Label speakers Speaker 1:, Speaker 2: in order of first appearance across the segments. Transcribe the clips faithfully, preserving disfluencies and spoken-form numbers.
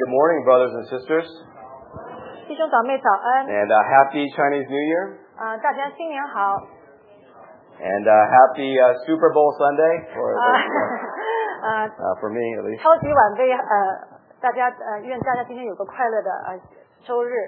Speaker 1: Good morning, brothers and sisters,
Speaker 2: 弟兄姊妹早安
Speaker 1: and uh, happy Chinese New Year,
Speaker 2: 啊、大家新年好
Speaker 1: and uh, happy uh, Super Bowl Sunday for
Speaker 2: 啊
Speaker 1: uh,
Speaker 2: 呃
Speaker 1: uh, for me at least.
Speaker 2: 超级晚杯呃大家呃愿大家今天有个快乐的呃周日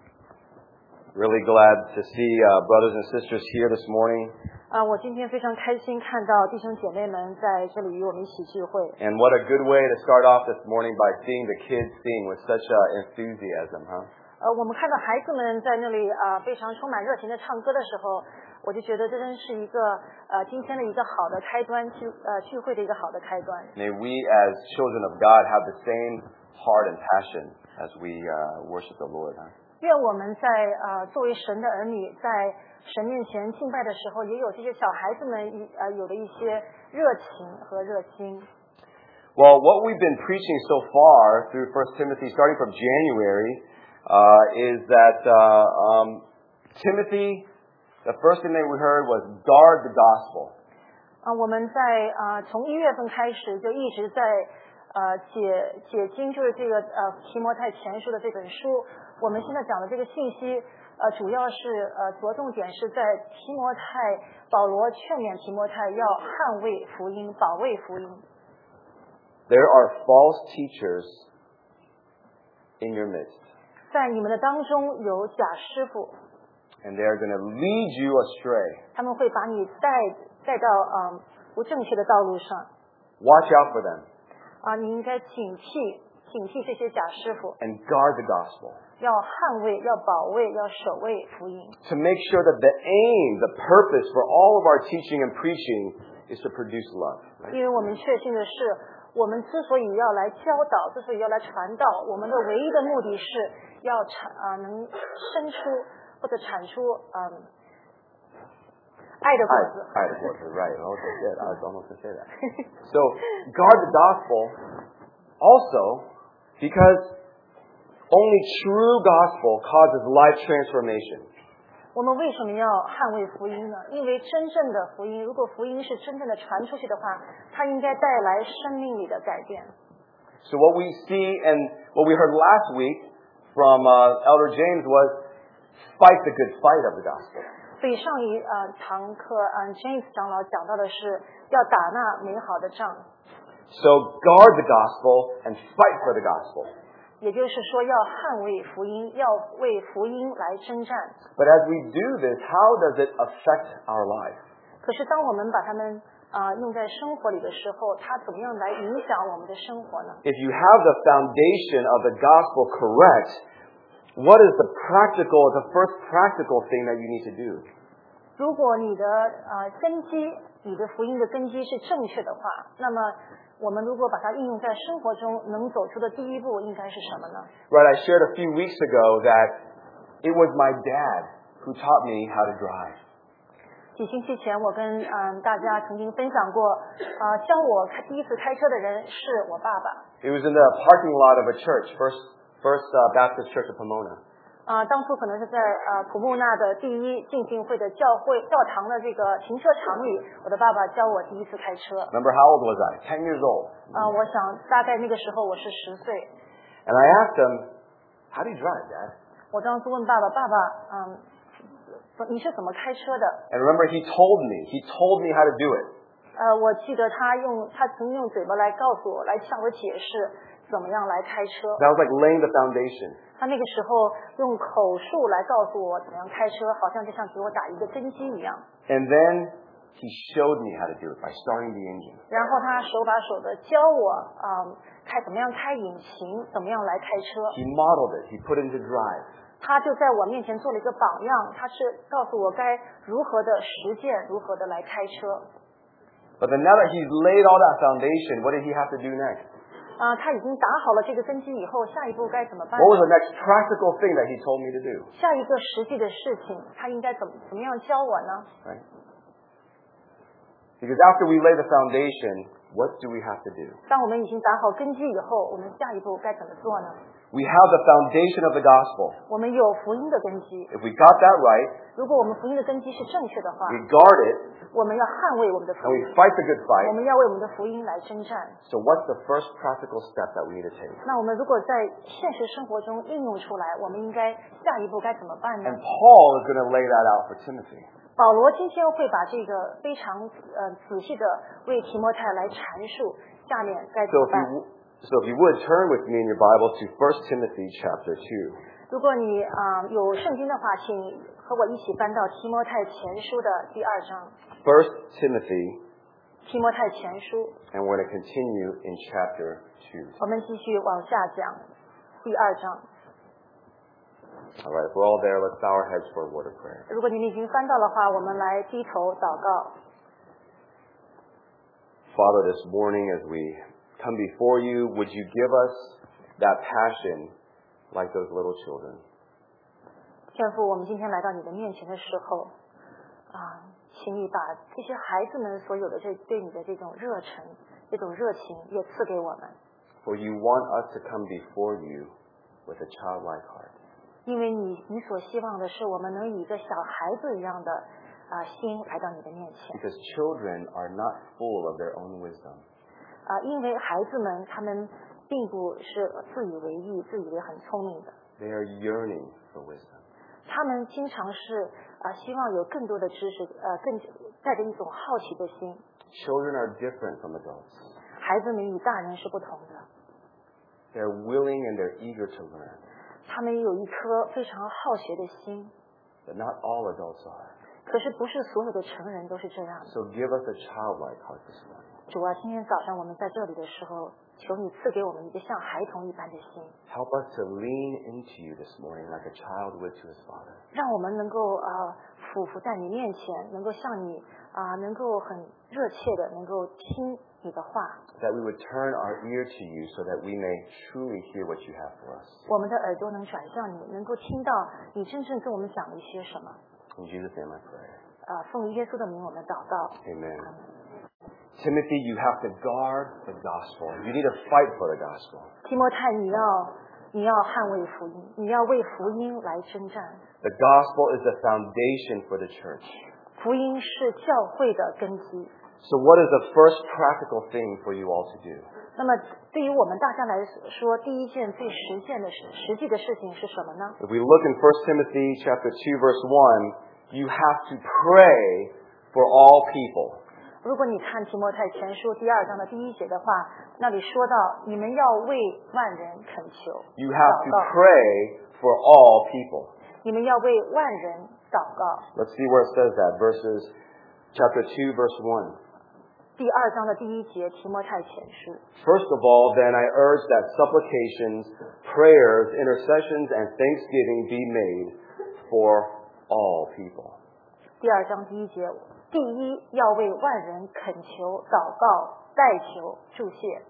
Speaker 1: Really glad to see uh, brothers and sisters here this morning,
Speaker 2: 啊、我今天非常开心看到弟兄姐妹们在这里与我们一起聚会
Speaker 1: and what a good way to start off this morning by seeing the kids sing with such uh, enthusiasm, huh?
Speaker 2: 呃我们看到孩子们在那里啊、非常充满热情的唱歌的时候，我就觉得这真是一个呃今天的一个好的开端，聚呃聚会的一个好的开端。
Speaker 1: May we as children of God have the same heart and passion as we uh, worship the Lord, huh?
Speaker 2: 愿我们在呃作为神的儿女，在神面前敬拜的时候，也有这些小孩子们一呃有的一些热情和热心。
Speaker 1: Well, what we've been preaching so far through First Timothy, starting from January, uh, is that uh, um, Timothy, the first thing that we heard was guard the gospel.
Speaker 2: 啊、我们在啊从一月份开始就一直在呃解解经，就是这个呃提摩太前书的这本书。我们现在讲的这个信息，呃主要是呃着重点是在提摩太，保罗劝勉提摩太要捍卫福音，保卫福音。
Speaker 1: There are false teachers in your midst,
Speaker 2: 在你们的当中有假师傅，
Speaker 1: and they are going to lead you astray.
Speaker 2: 他们会把你带带到嗯不正确的道路上
Speaker 1: Watch out for them
Speaker 2: 啊！你应该警惕警惕这些假师傅，
Speaker 1: and guard the gospel
Speaker 2: 要捍卫、要保卫、要守卫福音。
Speaker 1: to make sure that the aim, the purpose for all of our teaching and preaching is to produce love. Right?
Speaker 2: 因为我们确信的是，我们之所以要来教导，之所以要来传道，我们的唯一的目的是要产啊、能生出或者产出嗯爱的果子。
Speaker 1: I, I, right. I was good. I was almost going to say that. So, guard the gospel also because only true gospel causes life transformation.
Speaker 2: 我们为什么要捍卫福音呢？因为真正的福音，如果福音是真正的传出去的话，它应该带来生命里的改变。
Speaker 1: So what we see and what we heard last week from uh, Elder James was fight the good fight of the gospel.
Speaker 2: 所以上一呃堂课，嗯、James 长老讲到的是要打那美好的仗，
Speaker 1: So guard the gospel and fight for the gospel.
Speaker 2: 也就是说要捍卫福音，要为福音来征战。
Speaker 1: But as we do this, how does it affect our life?
Speaker 2: 可是当我们把它们啊、呃用在生活里的时候，它怎么样来影响我们的生活呢？
Speaker 1: If you have the foundation of the gospel correct, what is the practical, the first practical thing that you need to do?
Speaker 2: 如果你的呃根基，你的福音的根基是正确的话，那么我们如果把它应用在生活中，能走出的第一步应该是什么呢？
Speaker 1: Right, I shared a few weeks ago that it was my dad who taught me how to drive.
Speaker 2: 几星期前，我跟嗯大家曾经分享过，啊、教我开第一次开车的人是我爸爸。
Speaker 1: It was in the parking lot of a church, First First uh, Baptist Church of Pomona.
Speaker 2: 啊、当初可能是在呃普木纳的第一浸信会的教会教堂的这个停车场里，我的爸爸教我第一次开车。
Speaker 1: Remember, how old was I? Ten years old.
Speaker 2: 啊、我想大概那个时候我是十岁。
Speaker 1: And I asked him, "How do you drive, Dad?"
Speaker 2: 我当时问爸爸，爸爸，嗯，你是怎么开车的？
Speaker 1: And remember, he told me. He told me how to do it.
Speaker 2: 呃，我记得他用他曾用嘴巴来告诉我，来向我解释怎么样来开车。
Speaker 1: That was like laying the foundation.
Speaker 2: 他那个时候用口述来告诉我怎么样开车，好像就像给我打一个根基一样。
Speaker 1: And then he showed me how to do it by starting the engine.
Speaker 2: 然后他手把手的教我，嗯，开怎么样开引擎，怎么样来开车。
Speaker 1: He modeled it. He put it into drive.
Speaker 2: 他就在我面前做了一个榜样，他是告诉我该如何的实践，如何的来开车。
Speaker 1: But then now that he's laid all that foundation, what did he have to do next?
Speaker 2: 啊、他已经打好了这个根基以后，下一步该怎么办
Speaker 1: What was
Speaker 2: 呢？
Speaker 1: the next practical thing that he told me to do?
Speaker 2: 下一个实际的事情，他应该怎么怎么样教我呢？
Speaker 1: Right? Because after we lay the foundation, what do we have to do?
Speaker 2: 当我们已经打好根基以后，我们下一步该怎么做呢？
Speaker 1: We have the foundation of the gospel.
Speaker 2: 我们有福音的根基。
Speaker 1: If we got that right,
Speaker 2: 如果我们福音的根基是正确的话，
Speaker 1: we guard it,
Speaker 2: 我们要捍卫我们的
Speaker 1: and
Speaker 2: 福
Speaker 1: we
Speaker 2: 音，
Speaker 1: fight the good
Speaker 2: 我
Speaker 1: fight.
Speaker 2: 们要为我们的福音来征战。
Speaker 1: So what's the first practical step that we need to take?
Speaker 2: 那我们如果在现实生活中应用出来，我们应该下一步该怎么办呢
Speaker 1: And？ Paul is going to lay that out for Timothy.
Speaker 2: 保罗今天会把这个非常呃仔细的为提摩太来阐述下面该怎
Speaker 1: So
Speaker 2: 么
Speaker 1: if
Speaker 2: 办。
Speaker 1: you, so if you would, turn with me in your Bible to First Timothy chapter two.
Speaker 2: 如果你啊、呃有圣经的话，请和我一起翻到提摩太前书的第二章。
Speaker 1: First Timothy,
Speaker 2: 提摩太前书，
Speaker 1: and we're going to continue in chapter two.
Speaker 2: 我们继续往下讲第二章。
Speaker 1: All right, if we're all there, let's bow our heads for a word of prayer.
Speaker 2: 如果你们已经翻到的话，我们来低头祷告。
Speaker 1: Father, this morning as we come before you, would you give us that passion like those little children?
Speaker 2: 天父，我们今天来到你的面前的时候，啊，请你把这些孩子们所有的这对你的这种热忱、这种热情也赐给我们。
Speaker 1: For you want us to come before you with a childlike heart.
Speaker 2: 因为你你所希望的是我们能以一个小孩子一样的啊心来到你的面前。
Speaker 1: Because children are not full of their own wisdom.
Speaker 2: 啊，因为孩子们他们并不是自以为意、自以为很聪明的，
Speaker 1: They are yearning for wisdom.
Speaker 2: 他们经常是啊希望有更多的知识，呃，更带着一种好奇的心。
Speaker 1: Children are different from adults.
Speaker 2: 孩子们与大人是不同的，
Speaker 1: They're willing and they're eager to learn.
Speaker 2: 他们有一颗非常好学的心。
Speaker 1: But not all adults are.
Speaker 2: 可是不是所有的成人都是这样的。
Speaker 1: So give us a childlike heart this morning.
Speaker 2: 主啊，今天早上我们在这里的时候，求你赐给我们一个像孩童一般的心，
Speaker 1: Help us to lean into you this morning like a child would to his father.
Speaker 2: 让我们能够啊俯伏在你面前，能够向你啊、能够很热切的能够听你的话。
Speaker 1: That we would turn our ear to you so that we may truly hear what you have for us.
Speaker 2: 我们的耳朵能转向你，能够听到你真正跟我们讲了一些什么。
Speaker 1: In Jesus' name I pray.
Speaker 2: 啊，奉耶稣的名，我们祷告。
Speaker 1: Amen. Timothy, you have to guard the gospel. You need to fight for the gospel.
Speaker 2: 提摩太，你要你要捍卫福音，你要为福音来征战。
Speaker 1: The gospel is the foundation for the church.
Speaker 2: 福音是教会的根基。
Speaker 1: So what is the first practical thing for you all to do?
Speaker 2: 那么，对于我们大家来说，第一件最实践的事、实际的事情是什么呢？
Speaker 1: If we look in First Timothy chapter two verse one, you have to pray for all people.
Speaker 2: 如果你看提摩太前书第二章的第一节的话，那里说到你们要为万人恳求，
Speaker 1: You have to
Speaker 2: 祷告，
Speaker 1: pray for all people.
Speaker 2: 你们要为万人祷告。
Speaker 1: Let's see where it says that. Verses chapter two verse one.
Speaker 2: 第二章的第一节，提摩太前书。
Speaker 1: First of all, then I urge that supplications, prayers, intercessions, and thanksgiving be made for all people.
Speaker 2: 第二章第一节，第一要为万人恳求、祷告、代求、祝谢。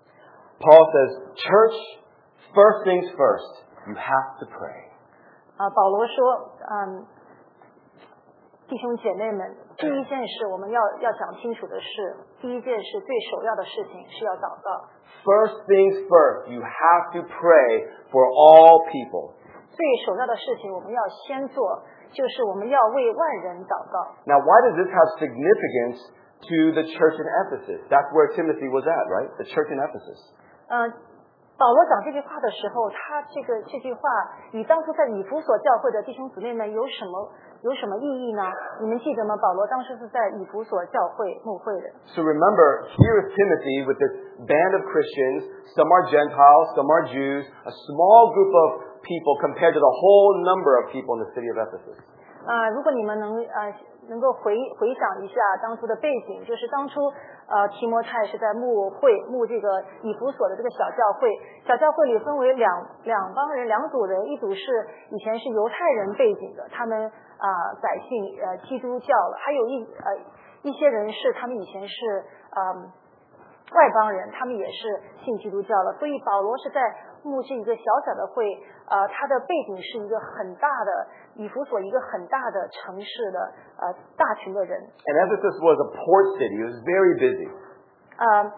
Speaker 1: Paul says, church, first things first, you have to pray.
Speaker 2: 啊，保罗说，嗯，弟兄姐妹们，第一件事我们要要讲清楚的是，第一件事最首要的事情是要祷告。
Speaker 1: First things first, you have to pray for all people.
Speaker 2: 最首要的事情我们要先做，就是我们要为万人祷告。
Speaker 1: Now, why does this have significance to the church in Ephesus? That's where Timothy was at, right? The church in Ephesus.
Speaker 2: 嗯，保罗讲这句话的时候，他这个这句话与当初在以弗所教会的弟兄姊妹们有什么有什么意义呢？你们记得吗？保罗当时是在以弗所教会牧会的。
Speaker 1: So remember, here is Timothy with this band of Christians. Some are Gentiles, some are Jews, a small group of people compared to the whole number of people in the city of Ephesus.
Speaker 2: 啊、如果你们能呃能够回回想一下当初的背景，就是当初呃提摩太是在牧会牧这个以弗所的这个小教会，小教会里分为两两帮人两组人，一组是以前是犹太人背景的，他们啊、改信呃基督教了，还有一呃一些人是他们以前是嗯。外邦人，他们也是信基督教了，所以保罗是在牧这一个小小的会，呃，他的背景是一个很大的以弗所一个很大的城市的呃大群的人，
Speaker 1: And Ephesus was a port city. It was very busy.
Speaker 2: 呃，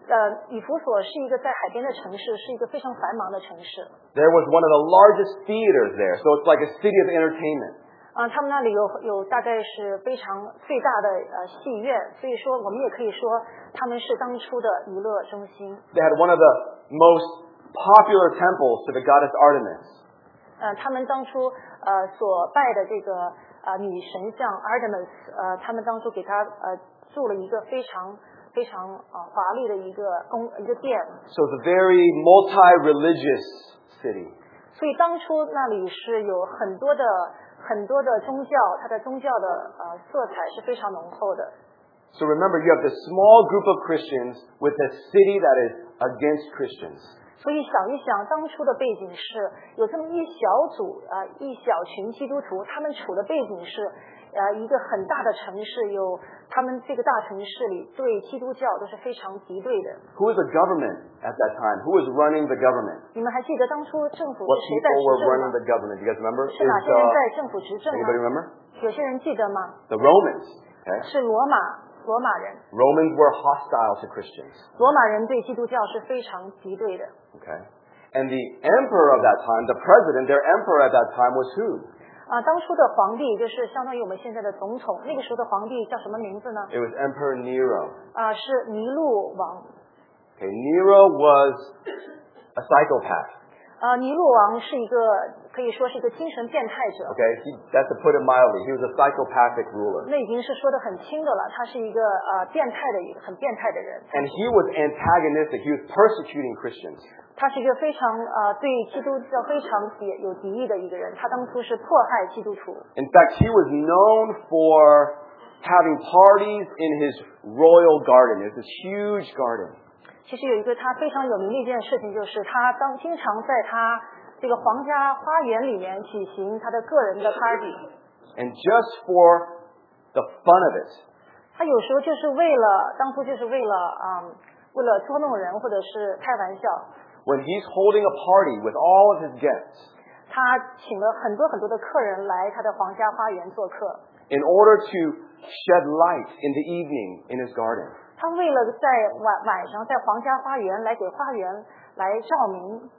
Speaker 2: 呃，以弗所是一个在海边的城市，是一个非常繁忙的城市。
Speaker 1: There was one of the largest theaters there, so it's like a city of entertainment.
Speaker 2: 啊、他们那里有有大概是非常最大的呃戏院，所以说我们也可以说他们是当初的娱乐中心。
Speaker 1: They had one of the most popular temples to the goddess Artemis.
Speaker 2: 呃，他们当初呃所拜的这个呃女神像 Artemis， 呃，他们当初给她呃筑了一个非常非常呃华丽的一个宫一个殿。
Speaker 1: So it's a very multi-religious city.
Speaker 2: 所以当初那里是有很多的很多的宗教，它的宗教的呃色彩是非常浓厚的。
Speaker 1: So remember, you have this small group of Christians with a city that is against Christians.
Speaker 2: 所以想一想，当初的背景是有这么一小组啊、呃、一小群基督徒，他们处的背景是呃一个很大的城市，有他们这个大城市里对基督教都是非常敌对的。
Speaker 1: Who was the government at that time? Who was running the government?
Speaker 2: 你们还记得当初政府
Speaker 1: What
Speaker 2: 是谁在
Speaker 1: people were
Speaker 2: 执政
Speaker 1: running
Speaker 2: 吗？
Speaker 1: the government? Do you guys remember?
Speaker 2: 是哪
Speaker 1: Is,
Speaker 2: 些人
Speaker 1: uh,
Speaker 2: 在政府执政
Speaker 1: anybody
Speaker 2: 吗？
Speaker 1: remember?
Speaker 2: 有些人记得吗？
Speaker 1: The Romans. Okay?
Speaker 2: 是罗马罗马人，
Speaker 1: Romans were hostile to Christians.
Speaker 2: 罗马人对基督教是非常敌对的。
Speaker 1: Okay? And the emperor of that time, the president, their emperor at that time was who?
Speaker 2: 啊，当初的皇帝就是相当于我们现在的总统，那个时候的皇帝叫什么名字呢？
Speaker 1: It was Emperor Nero.
Speaker 2: 啊，是尼禄王。
Speaker 1: Okay, Nero was a psychopath.
Speaker 2: 呃，尼禄王是一个可以说是一个精神变态者。
Speaker 1: Okay, he, that's to put it mildly. He was a psychopathic ruler.
Speaker 2: 那已经是说得很轻的了，他是一个呃变态的一个很变态的人。
Speaker 1: And he was antagonistic. He was persecuting Christians.
Speaker 2: 他是一个非常呃对基督教非常敌有敌意的一个人。他当初是迫害基督徒。
Speaker 1: In fact, he was known for having parties in his royal garden. It's this huge garden.
Speaker 2: 其实有一个他非常有名的一件事情，就是他当经常在他这个皇家花园里面举行他的个人的 party。
Speaker 1: And just for the fun of it,
Speaker 2: 他有时候就是为了当初就是为了嗯为了捉弄人或者是开玩笑。
Speaker 1: when he's holding a party with all of his guests,
Speaker 2: 他请了很多很多的客人来他的皇家花园做客。
Speaker 1: in order to shed light in the evening in his garden,
Speaker 2: 他为了在晚晚上在皇家花园来给花园来照明，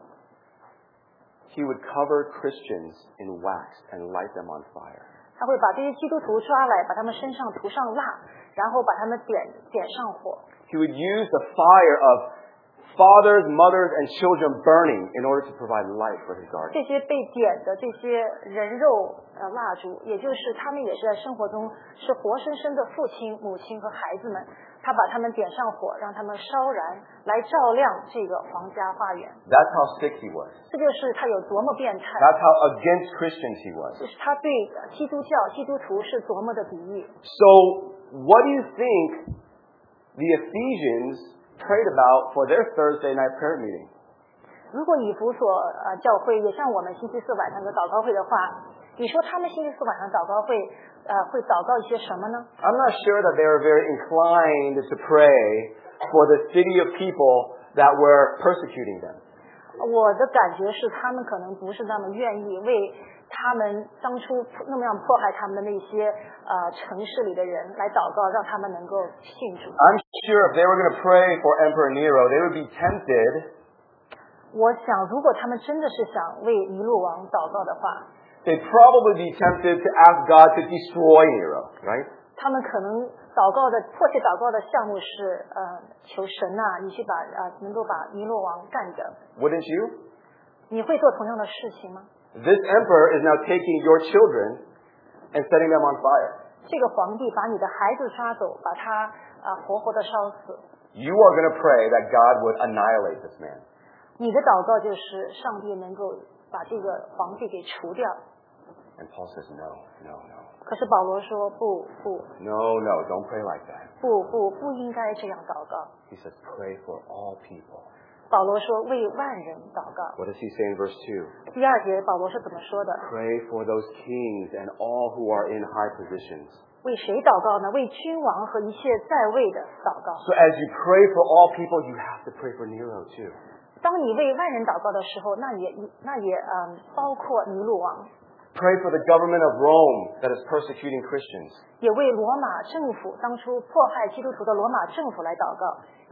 Speaker 1: he would cover Christians in wax and light them on fire.
Speaker 2: 他会把这些基督徒抓来，把他们身上涂上蜡，然后把他们点点上火。
Speaker 1: He would use the fire of fathers, mothers, and children burning in order to provide light for his garden.
Speaker 2: 这些被点的这些人肉呃蜡烛，也就是他们也是在生活中是活生生的父亲、母亲和孩子们，他把他们点上火，让他们烧燃，来照亮这个皇家花园。
Speaker 1: That's how sick he was.
Speaker 2: 这就是他有多么变态，
Speaker 1: That's how against Christians he was.
Speaker 2: 就是他对基督教、基督徒是多么的敌意。
Speaker 1: So, what do you think the Ephesians prayed about for their Thursday night prayer meeting?
Speaker 2: 如果以弗所呃教会也像我们星期四晚上的祷告会的话，你说他们星期四晚上祷告会呃会祷告一些什么呢？
Speaker 1: I'm not sure that they were very inclined to pray for the city of people that were persecuting them.
Speaker 2: 我的感觉是他们可能不是那么愿意为他们当初那么样迫害他们的那些呃城市里的人来祷告，让他们能够信主。
Speaker 1: I'm sure if they were going to pray for Emperor Nero, they would be tempted.
Speaker 2: 我想，如果他们真的是想为尼禄王祷告的话，
Speaker 1: They'd probably be tempted to ask God to destroy Nero, right?
Speaker 2: 他们可能祷告的迫切祷告的项目是呃求神呐、你去把呃能够把尼禄王干掉。
Speaker 1: Wouldn't you?
Speaker 2: 你会做同样的事情吗？
Speaker 1: This emperor is now taking your children and setting them on fire.
Speaker 2: 这个皇帝把你的孩子抓走，把他啊、呃、活活的烧死。
Speaker 1: You are going to pray that God would annihilate this man.
Speaker 2: 你的祷告就是上帝能够把这个皇帝给除掉。
Speaker 1: And Paul says, no, no, no.
Speaker 2: 可是保罗说不不
Speaker 1: No, no, don't pray like that.
Speaker 2: 不不不应该这样祷告。
Speaker 1: He says, pray for all people.
Speaker 2: 保罗说为万人祷告。
Speaker 1: What does he say in verse two?
Speaker 2: 第二节保罗是怎么说的？
Speaker 1: Pray for those kings and all who are in high positions.
Speaker 2: 为谁祷告呢？为君王和一切在位的祷告。
Speaker 1: So as you pray for all people, you have to pray for Nero too.
Speaker 2: 当你为万人祷告的时候，那也那也嗯包括尼禄王，
Speaker 1: Pray for the government of Rome that is persecuting Christians.
Speaker 2: 也为罗马政府当初迫害基督徒的罗马政府来祷告。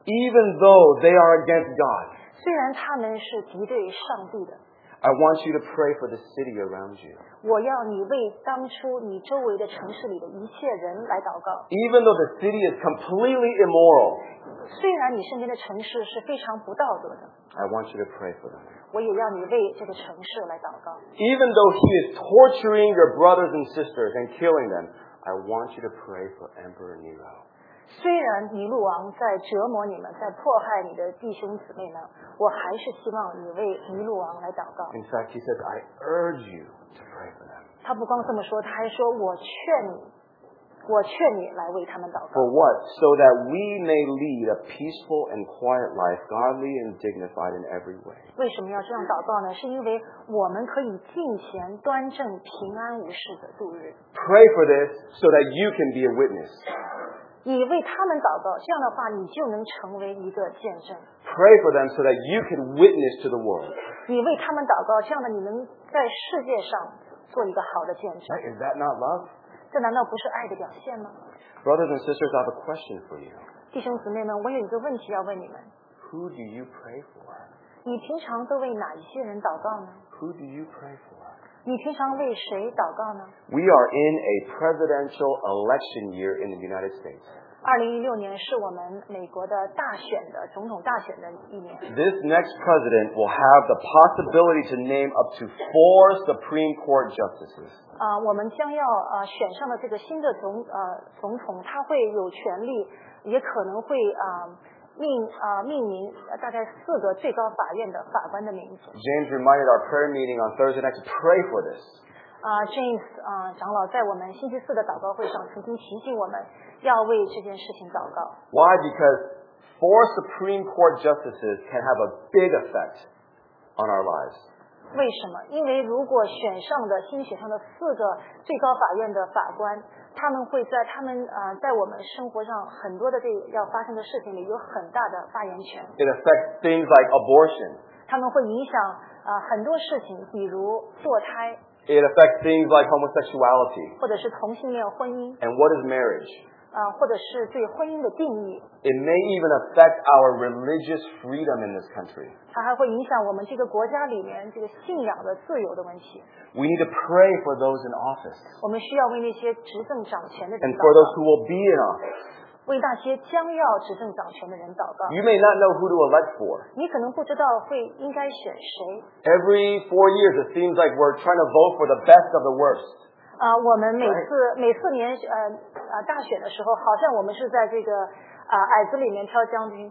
Speaker 1: even though they are against God.
Speaker 2: 虽然他们是敌对上帝的，
Speaker 1: I want you to pray for the city around you.
Speaker 2: 我要你为当初你周围的城市里的一切人来祷告。
Speaker 1: Even though the city is completely immoral,
Speaker 2: 虽然你身边的城市是非常不道德的，
Speaker 1: I want you to pray for them.
Speaker 2: 我也要你为这个城市来祷告。
Speaker 1: Even though he is torturing your brothers and sisters and killing them, I want you to pray for Emperor Nero.
Speaker 2: 虽然尼禄王在折磨你们，在迫害你的弟兄姊妹们，我还是希望你为尼禄王来祷告。
Speaker 1: In fact, he says, I urge you to pray for them.
Speaker 2: 他不光这么说，他还说我劝你，我劝你来为他们祷告。
Speaker 1: For what? So that we may lead a peaceful and quiet life, godly and dignified in every way.
Speaker 2: 为什么要这样祷告呢？是因为我们可以敬虔、端正、平安无事的度日。
Speaker 1: Pray for this so that you can be a witness.
Speaker 2: 你为他们祷告，这样的话，你就能成为一个见证。
Speaker 1: Pray for them so that you can witness to the world.
Speaker 2: 你为他们祷告，这样的你能在世界上做一个好的见证。
Speaker 1: Right? Is that not love?
Speaker 2: 这难道不是爱的表现吗？
Speaker 1: Brothers and sisters, I have a question for you.
Speaker 2: 弟兄姊妹们，我有一个问题要问你们：
Speaker 1: Who do you pray for?
Speaker 2: 你平常都为哪一些人祷告呢？
Speaker 1: Who do you pray for?
Speaker 2: 你平常为谁祷告呢？
Speaker 1: We are in a presidential election year in the United States.
Speaker 2: 二零一六年是我们美国的大选的总统大选的一年。
Speaker 1: This next president will have the possibility to name up to four Supreme Court justices.
Speaker 2: 啊、我们将要呃选上的这个新的总呃总统，他会有权利，也可能会啊、呃命啊、呃命名呃大概四个最高法院的法官的名字。
Speaker 1: James reminded our prayer meeting on Thursday night to pray for this.
Speaker 2: 啊、James 啊、长老在我们星期四的祷告会上曾经提醒我们要为这件事情祷告。
Speaker 1: Why? Because four Supreme Court justices can have a big effect on our lives.
Speaker 2: 为什么？因为如果选上的新选上的四个最高法院的法官，他们会在他们呃在我们生活上很多的这要发生的事情里有很大的发言权。
Speaker 1: It affects things like abortion.
Speaker 2: 他们会影响呃很多事情，比如堕胎，
Speaker 1: It affects things like homosexuality.
Speaker 2: 或者是同性恋婚姻，
Speaker 1: And what is marriage?
Speaker 2: 呃或者是对婚姻的定义。
Speaker 1: It may even affect our religious freedom in this country.
Speaker 2: 它还会影响我们这个国家里面这个信仰的自由的问题。
Speaker 1: We need to pray for those in office
Speaker 2: 我们需要为那些执政掌权的人
Speaker 1: and
Speaker 2: 祷
Speaker 1: for those
Speaker 2: 告，
Speaker 1: who will be in office.
Speaker 2: 为那些将要执政掌权的人祷告。
Speaker 1: You may not know who to elect for.
Speaker 2: 你可能不知道会应该选谁。
Speaker 1: Every four years, it seems like we're trying to vote for the best of the worst.
Speaker 2: 啊、我们每次每四年呃呃大选的时候，好像我们是在这个啊、矮子里面挑将军。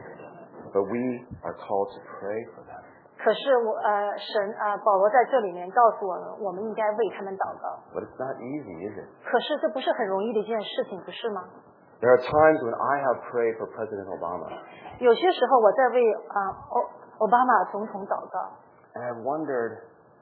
Speaker 1: But we are called to pray for them.
Speaker 2: 可是我呃神啊、保罗在这里面告诉我们，我们应该为他们祷告。
Speaker 1: But it's not easy, is it?
Speaker 2: 可是这不是很容易的一件事情，不是吗？
Speaker 1: There are times when I have prayed for President Obama,
Speaker 2: 有些时候我在为啊奥奥巴马总统祷告，
Speaker 1: and I've wondered,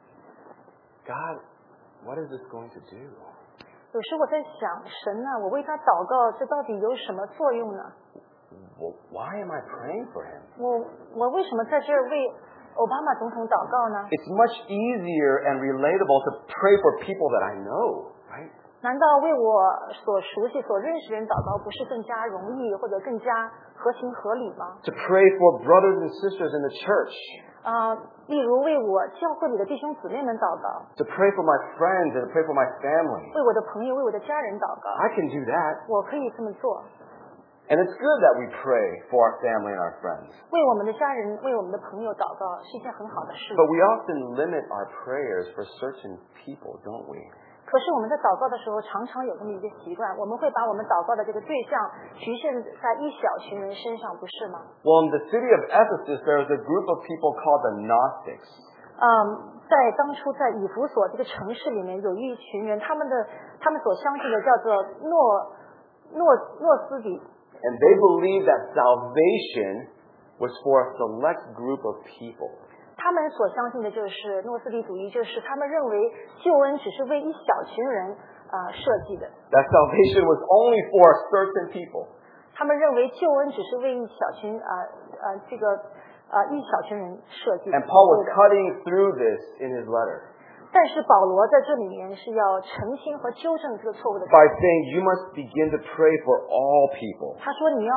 Speaker 1: God, what is this going to do?
Speaker 2: 有时我在想，神啊，我为他祷告，这到底有什么作用呢？
Speaker 1: Well, why am I praying for him?
Speaker 2: 我我为什么在这儿为奥巴马总统祷告呢？
Speaker 1: It's much easier and relatable to pray for people that I know, right?
Speaker 2: 难道为我所熟悉、所认识的人祷告，不是更加容易或者更加合情合理吗？
Speaker 1: To pray for brothers and sisters in the church.
Speaker 2: 啊、例如为我教会里的弟兄姊妹们祷告，
Speaker 1: To pray for my friends and to pray for my family.
Speaker 2: 为我的朋友、为我的家人祷告，
Speaker 1: I can do that.
Speaker 2: 我可以这么做。
Speaker 1: And it's good that we pray for our family and our friends.
Speaker 2: 为我们的家人、为我们的朋友祷告是一件很好的事。
Speaker 1: But we often limit our prayers for certain people, don't we?
Speaker 2: 可是我们在祷告的时候，常常有这么一个习惯，我们会把我们祷告的这个对象局限在一小群人身上，不是吗？
Speaker 1: Well, in the city of Ephesus, there was a group of people called the Gnostics.
Speaker 2: 嗯，在当初在以弗所这个城市里面，有一群人，他们的他们所相信的叫做诺诺诺斯底，
Speaker 1: And they believed that salvation was for a select group of people.
Speaker 2: 他们所相信的就是诺斯底主义，就是他们认为救恩只是为一小群人啊、呃设计的，
Speaker 1: That salvation was only for certain people.
Speaker 2: 他们认为救恩只是为一小群啊呃, 呃这个呃一小群人设计的。
Speaker 1: And Paul was cutting through this in his letter
Speaker 2: 但是保罗在这里面是要澄清和纠正这个错误的。
Speaker 1: by saying you must begin to pray for all people.
Speaker 2: 他说你要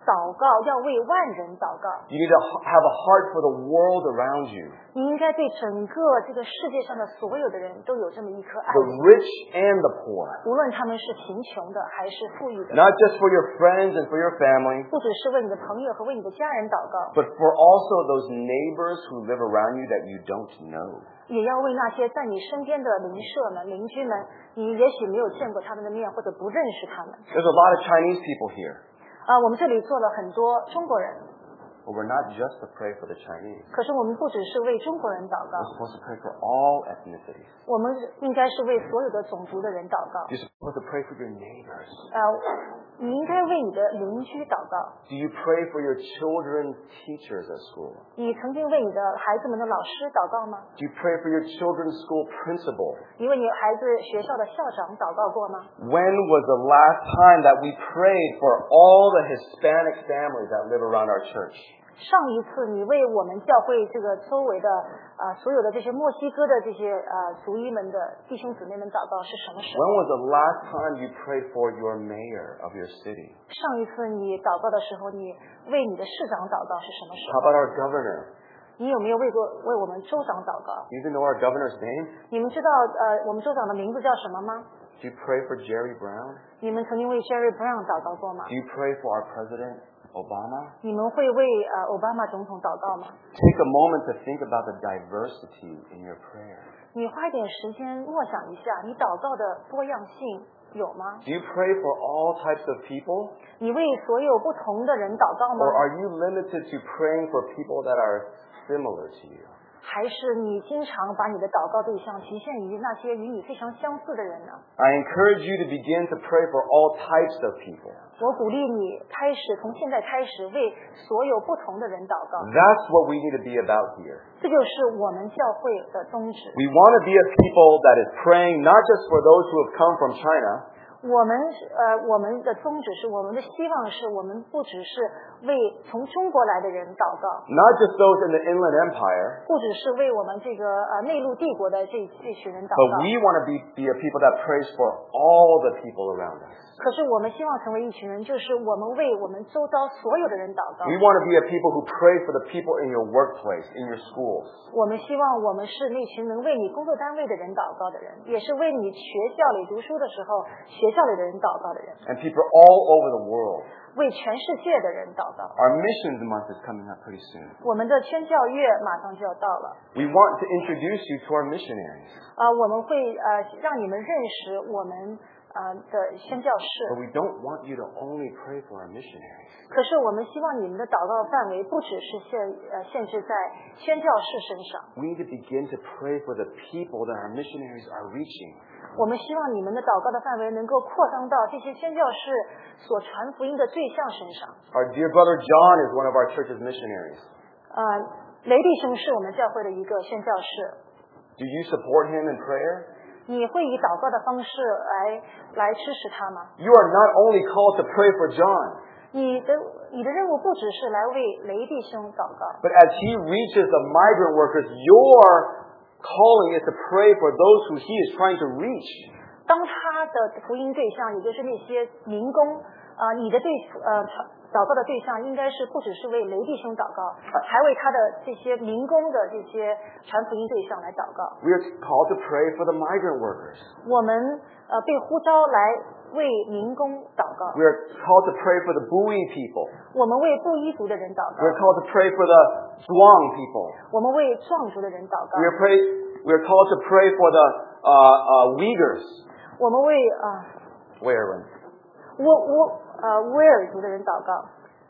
Speaker 2: 祷告要为万人祷告。
Speaker 1: You need to have a heart for the world around you.
Speaker 2: 你应该对整个这个世界上的所有的人都有这么一颗爱
Speaker 1: The
Speaker 2: 心，
Speaker 1: rich and the poor.
Speaker 2: 无论他们是贫穷的还是富裕的，
Speaker 1: Not just for your friends and for your family,
Speaker 2: 不只是为你的朋友和为你的家人祷告，
Speaker 1: but for also those neighbors who live around you that you don't know.
Speaker 2: 也要为那些在你身边的邻舍们、邻居们，你也许没有见过他们的面或者不认识他们。
Speaker 1: There's a lot of Chinese people here,
Speaker 2: 啊，我们这里坐了很多中国人，
Speaker 1: but we're not just to pray for the Chinese.
Speaker 2: 可是我们不只是为中国人祷告，
Speaker 1: We're supposed to pray for all ethnicities.
Speaker 2: 我们应该是为所有的种族的人祷告。
Speaker 1: You're supposed to pray for your neighbors.
Speaker 2: 呃，你应该为你的邻居祷告。
Speaker 1: Do you pray for your children's teachers at school?
Speaker 2: 你曾经为你的孩子们的老师祷告吗？
Speaker 1: Do you pray for your children's school principal?
Speaker 2: 你为你孩子学校的校长祷告过吗？
Speaker 1: When was the last time that we prayed for all the Hispanic families that live around our church?
Speaker 2: 上一次你为我们教会这个周围的啊、呃、所有的这些墨西哥的这些呃族裔们的弟兄姊妹们祷告是什么时
Speaker 1: When
Speaker 2: 候？
Speaker 1: was the last time you prayed for your mayor of your city?
Speaker 2: 上一次你祷告的时候，你为你的市长祷告是什么时
Speaker 1: How
Speaker 2: 候？
Speaker 1: about our governor?
Speaker 2: 你有没有为过为我们州长祷告？
Speaker 1: Do you even know our governor's name?
Speaker 2: 你们知道呃我们州长的名字叫什么吗？
Speaker 1: Do you pray for Jerry Brown?
Speaker 2: 你们曾经为 Jerry Brown 祷告过吗
Speaker 1: Do？you pray for our president, Obama?
Speaker 2: 你们会为呃奥巴马总统祷告吗？
Speaker 1: Take a moment to think about the diversity in your prayer.
Speaker 2: 你花一点时间默想一下，你祷告的多样性有吗？
Speaker 1: Do you pray for all types of people?
Speaker 2: 你为所有不同的人祷告
Speaker 1: Or
Speaker 2: 吗？
Speaker 1: are you limited to praying for people that are similar to you?
Speaker 2: 还是你经常把你的祷告对象局限于那些与你非常相似的人呢？
Speaker 1: I encourage you to begin to pray for all types of people.
Speaker 2: 我鼓励你开始从现在开始为所有不同的人祷告，
Speaker 1: That's what we need to be about here.
Speaker 2: 这就是我们教会的宗旨。
Speaker 1: We want to be a people that is praying not just for those who have come from China,
Speaker 2: 我们呃，我们的宗旨是，我们的希望是我们不只是为从中国来的人祷告，
Speaker 1: not just those in the Inland Empire,
Speaker 2: 不只是为我们这个呃内陆帝国的这这群人祷
Speaker 1: but
Speaker 2: 告，
Speaker 1: we want to be, be a people that prays for all the people around us.
Speaker 2: 可是我们希望成为一群人，就是我们为我们周遭所有的人祷告。
Speaker 1: We want to be a people who pray for the people in your workplace, in your schools.
Speaker 2: 我们希望我们是那群能为你工作单位的人祷告的人，也是为你学校里读书的时候学校里的人祷告的人，
Speaker 1: And people all over the world.
Speaker 2: 为全世界的人祷告。
Speaker 1: Our missions month is coming up pretty soon.
Speaker 2: 我们的宣教月马上就要到了，
Speaker 1: We want to introduce you to our missionaries,
Speaker 2: 啊、我们会呃让你们认识我们呃的宣教
Speaker 1: but
Speaker 2: 士。
Speaker 1: we don't want you to only pray for our missionaries.
Speaker 2: 可是我们希望你们的祷告范围不只是限呃限制在宣教士身上，
Speaker 1: We need to begin to pray for the people that our missionaries are reaching.
Speaker 2: 我们希望你们的祷告的范围能够扩张到这些宣教士所传福音的对象身上。
Speaker 1: Our dear brother John is one of our church's missionaries.
Speaker 2: 呃，雷弟兄是我们教会的一个宣教士，
Speaker 1: Do you support him in prayer?
Speaker 2: 你会以祷告的方式来来支持他吗？
Speaker 1: You are not only called to pray for John,
Speaker 2: 你的你的任务不只是来为雷弟兄祷告，
Speaker 1: but as he reaches the migrant workers, your calling is to pray for those who he is trying to reach.
Speaker 2: 当他的福音对象，也就是那些民工，啊、呃，你的对呃祷告的对象应该是不只是为雷弟兄祷告，还为他的这些民工的这些传福音对象来祷告。
Speaker 1: We are called to pray for the migrant workers.
Speaker 2: 我们呃被呼召来为民工祷告，
Speaker 1: We are called to pray for the Bui people.
Speaker 2: 我们为布依族的人祷
Speaker 1: We are
Speaker 2: 告，
Speaker 1: called to pray for the Zhuang people.
Speaker 2: 我们为壮族的人祷告
Speaker 1: We，are pray. We are called to pray for the uh, uh, Uyghurs.
Speaker 2: 我们为啊
Speaker 1: Where?
Speaker 2: 乌乌呃威尔族的人祷告。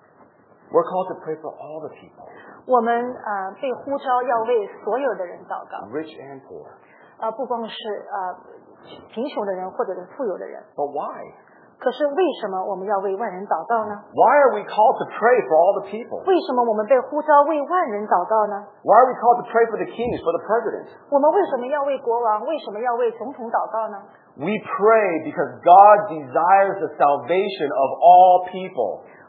Speaker 1: We're called to pray for all the people,
Speaker 2: 我们呃被呼召要为所有的人祷告，
Speaker 1: rich and poor.
Speaker 2: 呃不光是呃贫穷的人或者是富有的人。
Speaker 1: But why?
Speaker 2: 可是为什么我们要为万人祷告呢？
Speaker 1: Why are we called to pray for all the people?
Speaker 2: 为什么我们被呼召为万人祷告呢？
Speaker 1: Why are we called to pray for the kings, for the president?
Speaker 2: 我们为什么要为国王？为什么要为总统祷告呢？
Speaker 1: We pray because God desires the salvation of all people.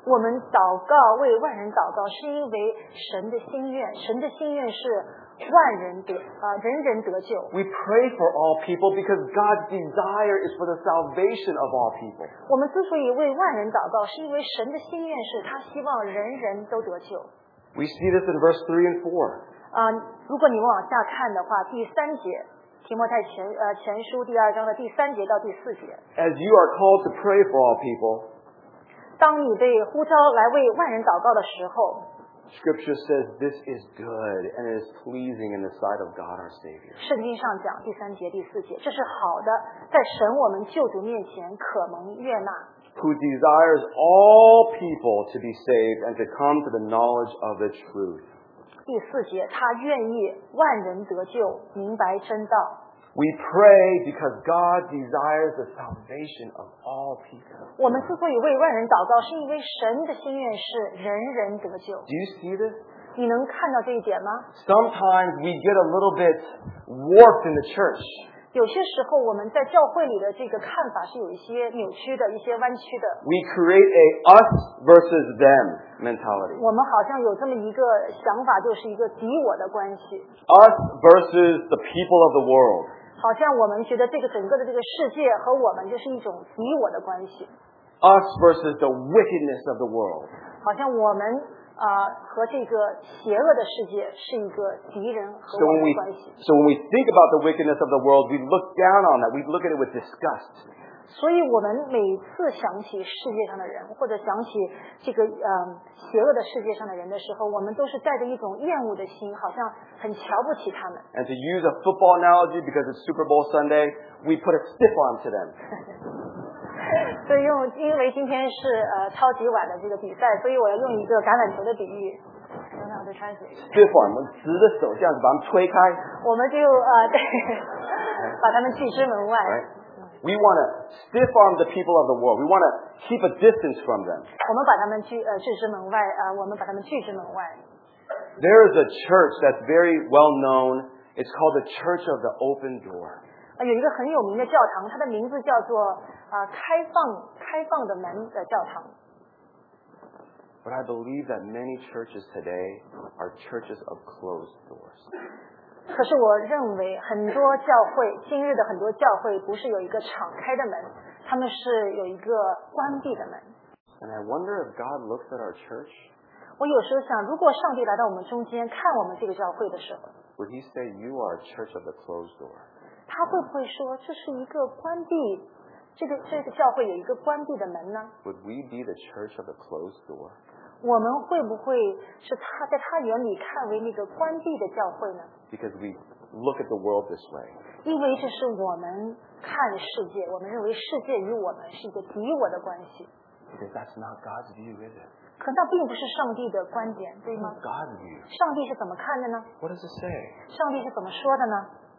Speaker 2: 我们祷告为万人祷告，是因为神的心愿，神的心愿是万人得啊、呃，人人得救。
Speaker 1: We pray for all people because God's desire is for the salvation of all people.
Speaker 2: 我们之所以为万人祷告，是因为神的心愿是他希望人人都得救。
Speaker 1: We see this in verse three and four.
Speaker 2: 啊、呃，如果你们往下看的话，第三节，提摩太前呃前书第二章的第三节到第四节。
Speaker 1: As you are called to pray for all people,
Speaker 2: 当你被呼召来为万人祷告的时候，
Speaker 1: Scripture says this is good and it is pleasing in the sight of God our Savior.
Speaker 2: 圣经上讲第三节第四节，这是好的，在神我们救主面前可蒙悦纳。
Speaker 1: Who desires all people to be saved and to come to the knowledge of the truth.
Speaker 2: 第四节，他愿意万人得救，明白真道。
Speaker 1: We pray because God desires the salvation of all people.
Speaker 2: 我们之所以为万人祷告，是因为神的心愿是人人得救。
Speaker 1: Do you see this?
Speaker 2: 你能看到这一点吗？
Speaker 1: Sometimes we get a little bit warped in the church.
Speaker 2: 有些时候我们在教会里的这个看法是有一些扭曲的，一些弯曲的。
Speaker 1: We create a us versus them mentality.
Speaker 2: 我们好像有这么一个想法，就是一个敌我的关系。
Speaker 1: Us versus the people of the world.
Speaker 2: 好像我们觉得这个整个的这个世界和我们就是一种敌我的关系。
Speaker 1: Us versus the wickedness of the world.
Speaker 2: 好像我们啊、呃、和这个邪恶的世界是一个敌人和
Speaker 1: So
Speaker 2: 我
Speaker 1: when
Speaker 2: 们
Speaker 1: we
Speaker 2: 的关系。
Speaker 1: so when we think about the wickedness of the world, we look down on that. We look at it with disgust.
Speaker 2: 所以我们每次想起世界上的人，或者想起这个呃邪恶的世界上的人的时候，我们都是带着一种厌恶的心，好像很瞧不起他们。
Speaker 1: And to use a football analogy, because it's Super Bowl Sunday, we put a stiff arm to them.
Speaker 2: 所以用因为今天是呃超级碗的这个比赛，所以我要用一个橄榄球的比喻。
Speaker 1: Stiff arm，我们直着手这样子把他们推开。
Speaker 2: 我们就呃对，把他们拒之门外。
Speaker 1: Right? We want to stiff arm the people of the world. We want to keep a distance from them.
Speaker 2: 我们把他们拒呃拒之门外啊、呃，我们把他们拒之门外。
Speaker 1: There is a church that's very well known. It's called the Church of the Open Door.
Speaker 2: 有一个很有名的教堂，它的名字叫做啊、呃、开放开放的门的教堂。
Speaker 1: But I believe that many churches today are churches of closed doors.
Speaker 2: 可是我认为很多教会，今日的很多教会不是有一个敞开的门，他们是有一个关闭的门。
Speaker 1: And I wonder if God looks at our church,
Speaker 2: 我有时候想，如果上帝来到我们中间看我们这个教会的时候，
Speaker 1: would He say, "You are a church of the closed door"?
Speaker 2: 他会不会说这是一个关闭，这个这个教会有一个关闭的门呢？
Speaker 1: Would we be the church of the closed door?
Speaker 2: 我们会不会是他在他眼里看为那个关闭的教会呢？
Speaker 1: Because we look at the world this way.
Speaker 2: 因为这是我们看世界，我们认为世界与我们是一个敌我的关系。
Speaker 1: Because that's not God's view, is it?
Speaker 2: 可那并不是上帝的观点，对吗？
Speaker 1: God's view.
Speaker 2: 上帝是怎么看的呢？
Speaker 1: What does it say?
Speaker 2: 上帝是怎么说的呢？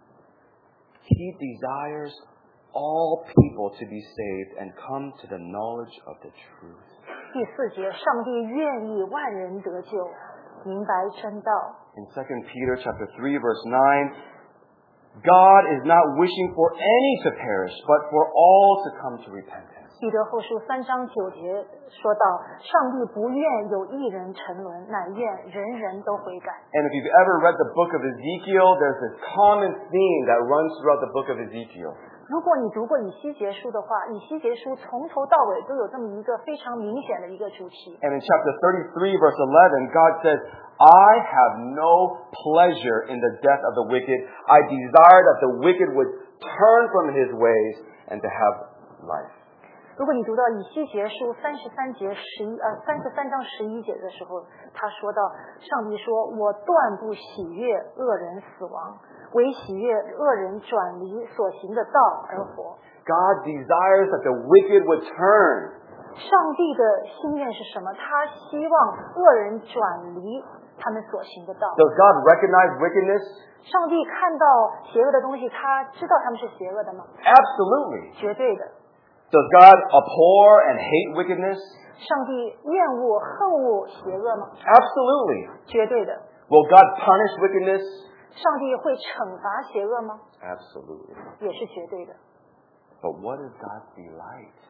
Speaker 1: He desires all people to be saved and come to the knowledge of the truth.
Speaker 2: 第四节，上帝愿意万人得救，明白真道。
Speaker 1: In Second Peter chapter three, verse nine, God is not wishing for any to perish, but for all to come to repentance.
Speaker 2: 彼得后书三章九节说到，上帝不愿有一人沉沦，乃愿人人都悔改。
Speaker 1: And if you've ever read the book of Ezekiel, there's this common theme that runs throughout the book of Ezekiel.
Speaker 2: 如果你读过以西结书的话，以西结书从头到尾都有这么一个非常明显的一个主题。
Speaker 1: And in chapter thirty-three, verse eleven, God says, I have no pleasure in the death of the wicked. I desire that the wicked would turn from his ways and to have life.
Speaker 2: 如果你读到以西结书三十三节十一呃三十三章十一节的时候，他说到，上帝说：“我断不喜悦恶人死亡，唯喜悦恶人转离所行的道而活。”
Speaker 1: God desires that the wicked would turn.
Speaker 2: 上帝的心愿是什么？他希望恶人转离他们所行的道。
Speaker 1: Does God recognize wickedness?
Speaker 2: 上帝看到邪恶的东西，他知道他们是邪恶的吗？
Speaker 1: Absolutely.
Speaker 2: 绝对的。
Speaker 1: Does God abhor and hate wickedness?
Speaker 2: 上帝厌恶、恨恶邪恶吗？
Speaker 1: Absolutely.
Speaker 2: 绝对的。
Speaker 1: Will God punish wickedness?
Speaker 2: 上帝会惩罚邪恶吗？
Speaker 1: Absolutely.
Speaker 2: 也是绝对的。
Speaker 1: But what is God's delight?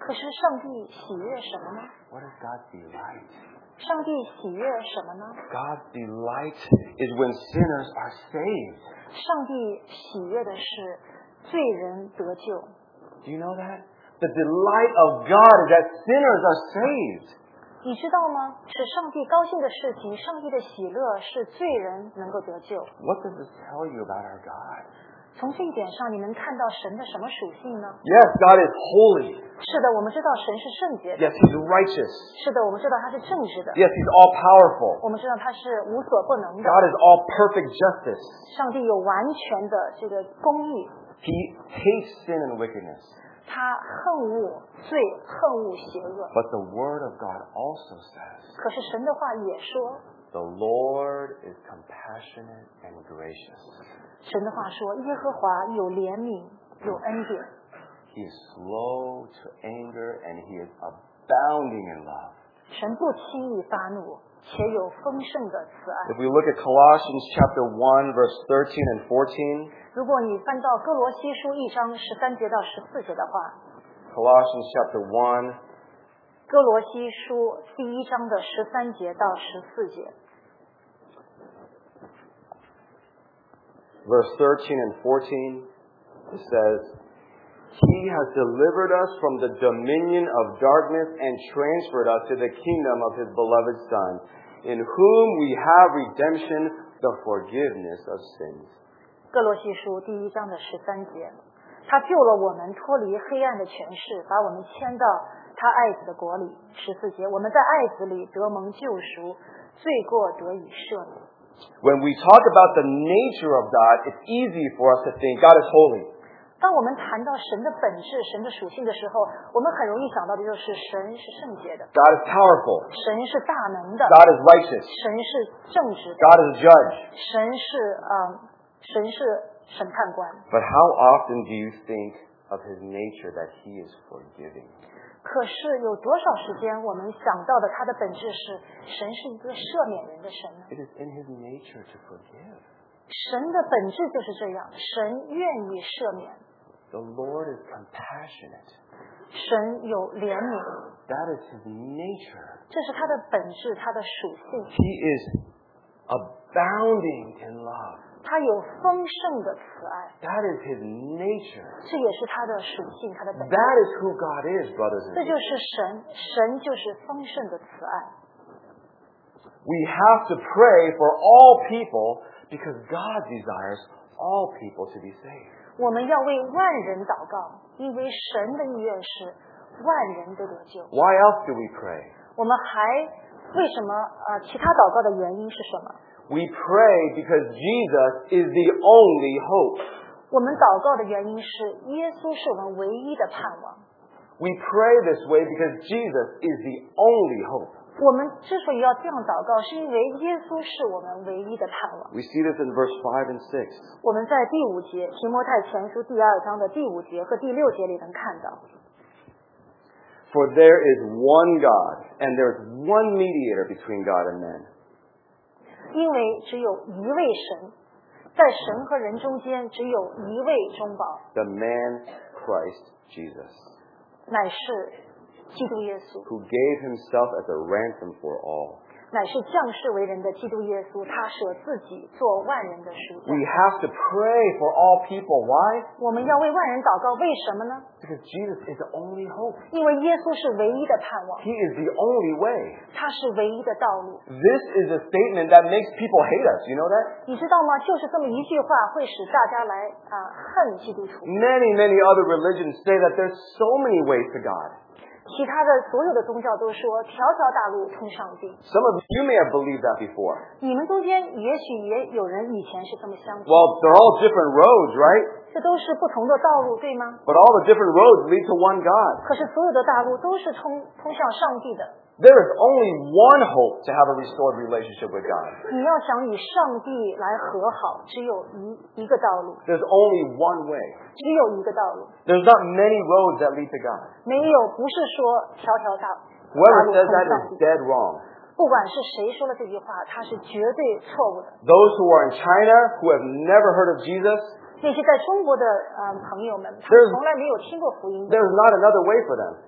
Speaker 2: 可是上帝喜悦什么呢？
Speaker 1: What does God delight?
Speaker 2: 上帝喜悦什么呢？
Speaker 1: God's delight is when sinners are saved.
Speaker 2: 上帝喜悦的是罪人得救。
Speaker 1: Do you know that? The delight of God is that sinners are saved.
Speaker 2: 你知道吗？使上帝高兴的事情，上帝的喜乐是罪人能够得救。
Speaker 1: What does this tell you about our God?
Speaker 2: 从这一点上，你能看到神的什么属性呢？
Speaker 1: Yes, God is holy.
Speaker 2: 是的，我们知道神是圣洁的。
Speaker 1: Yes, He's righteous.
Speaker 2: 是的，我们知道他是正直的。
Speaker 1: Yes, He's all powerful.
Speaker 2: 我们知道他是无所不能的。
Speaker 1: God is all perfect justice.
Speaker 2: 上帝有完全的这个公义，
Speaker 1: He hates sin and wickedness.
Speaker 2: 他恨恶罪，恨恶邪恶。
Speaker 1: But the Word of God also says,
Speaker 2: 可是神的话也说，
Speaker 1: the Lord is compassionate and gracious.
Speaker 2: 神的话说，耶和华有怜悯，有恩典。
Speaker 1: He is slow to anger and He is abounding in love.
Speaker 2: 神不轻易发怒，且有丰盛的慈爱。
Speaker 1: If we look at Colossians chapter one, verse thirteen and fourteen,
Speaker 2: 如果你翻到哥罗西书一章十三节到十四节的话，
Speaker 1: Colossians chapter one,
Speaker 2: 哥罗西书第一章的十三节到十四节，
Speaker 1: verse thirteen and fourteen, it says, He has delivered us from the dominion of darkness and transferred us to the kingdom of His beloved Son, in whom we have redemption, the forgiveness of sins.
Speaker 2: 哥罗西书第一章的十三节，他救了我们脱离黑暗的权势，把我们迁到他爱子的国里。十四节，我们在爱子里得蒙救赎，罪过得以赦免。
Speaker 1: When we talk about the nature of God, it's easy for us to think God is holy.
Speaker 2: 当我们谈到神的本质、神的属性的时候，我们很容易想到的就是神是圣洁的，
Speaker 1: God is powerful.
Speaker 2: 神是大能的，
Speaker 1: God is righteous.
Speaker 2: 神是正直的，
Speaker 1: God is a judge.
Speaker 2: 神是嗯，神是审判官。
Speaker 1: But how often do you think of His nature that He is forgiving?
Speaker 2: 可是有多少时间我们想到的他的本质是神是一个赦免人的神呢？
Speaker 1: It is in His nature to forgive.
Speaker 2: 神的本质就是这样，神愿意赦免，
Speaker 1: The Lord is compassionate.
Speaker 2: 神有怜悯，
Speaker 1: That is His nature.
Speaker 2: 这是他的本质，他的属性。
Speaker 1: He is abounding in love.
Speaker 2: 他有丰盛的慈爱，
Speaker 1: That is His nature.
Speaker 2: 这也是他的属性，他的本质。
Speaker 1: That is who God is, brothers and
Speaker 2: 这就
Speaker 1: sisters.
Speaker 2: 是神，神就是丰盛的慈爱。
Speaker 1: We have to pray for all people because God desires all people to be saved.
Speaker 2: 我们要为万人祷告，因为神的意愿是万人都得救。
Speaker 1: Why else do we pray?
Speaker 2: 我们还为什么呃其他祷告的原因是什么？
Speaker 1: We pray because Jesus is the only hope.
Speaker 2: 我们祷告的原因是耶稣是我们唯一的盼望。
Speaker 1: We pray this way because Jesus is the only hope.
Speaker 2: 我们之所以要这样祷告，是因为耶稣是我们唯一的盼望。
Speaker 1: We see this in verse five and six.
Speaker 2: 我们在第五节提摩太前书第二章的第五节和第六节里能看到，
Speaker 1: For there is one God, and there is one mediator between God and men.
Speaker 2: 因为只有一位神，在神和人中间只有一位中保，
Speaker 1: The man Christ Jesus,
Speaker 2: 乃是基督耶稣，
Speaker 1: who gave himself as a ransom for all.
Speaker 2: 乃是降世为人的基督耶稣，他舍自己做万人的赎价。
Speaker 1: We have to pray for all people. Why?
Speaker 2: 我们要为万人祷告，为什么呢？
Speaker 1: Because Jesus is the only hope.
Speaker 2: 因为耶稣是唯一的盼望，
Speaker 1: He is the only way.
Speaker 2: 他是唯一的道路。
Speaker 1: This is a statement that makes people hate us. You know that?
Speaker 2: 你知道吗？就是这么一句话，会使大家来啊、恨基督徒。
Speaker 1: Many, many other religions say that there's so many ways to God.
Speaker 2: 其他的所有的宗教都说条条大路通上帝。
Speaker 1: Some of you may have believed that before.
Speaker 2: 你们中间也许也有人以前是这么相信，
Speaker 1: Well, they're all different roads, right?
Speaker 2: 这都是不同的道路，对吗？
Speaker 1: But all the different roads lead to one God.
Speaker 2: 可是所有的大路都是通通向上帝的。
Speaker 1: There is only one hope to have a restored relationship with God.
Speaker 2: 你要想与上帝来和好，只有一一个道路，
Speaker 1: There's only one way.
Speaker 2: 只有一个道路，
Speaker 1: There's not many roads that lead to God.
Speaker 2: 没有不是说条条大大
Speaker 1: Whoever
Speaker 2: 路
Speaker 1: says
Speaker 2: 通
Speaker 1: that
Speaker 2: 上
Speaker 1: is
Speaker 2: 帝。
Speaker 1: dead wrong.
Speaker 2: 不管是谁说了这句话，他是绝对错误的。
Speaker 1: Those who are in China who have never heard of Jesus,
Speaker 2: 那些在中国的呃朋友们，他
Speaker 1: There's-
Speaker 2: 从来没有听过福音的，
Speaker 1: there's not another way for them.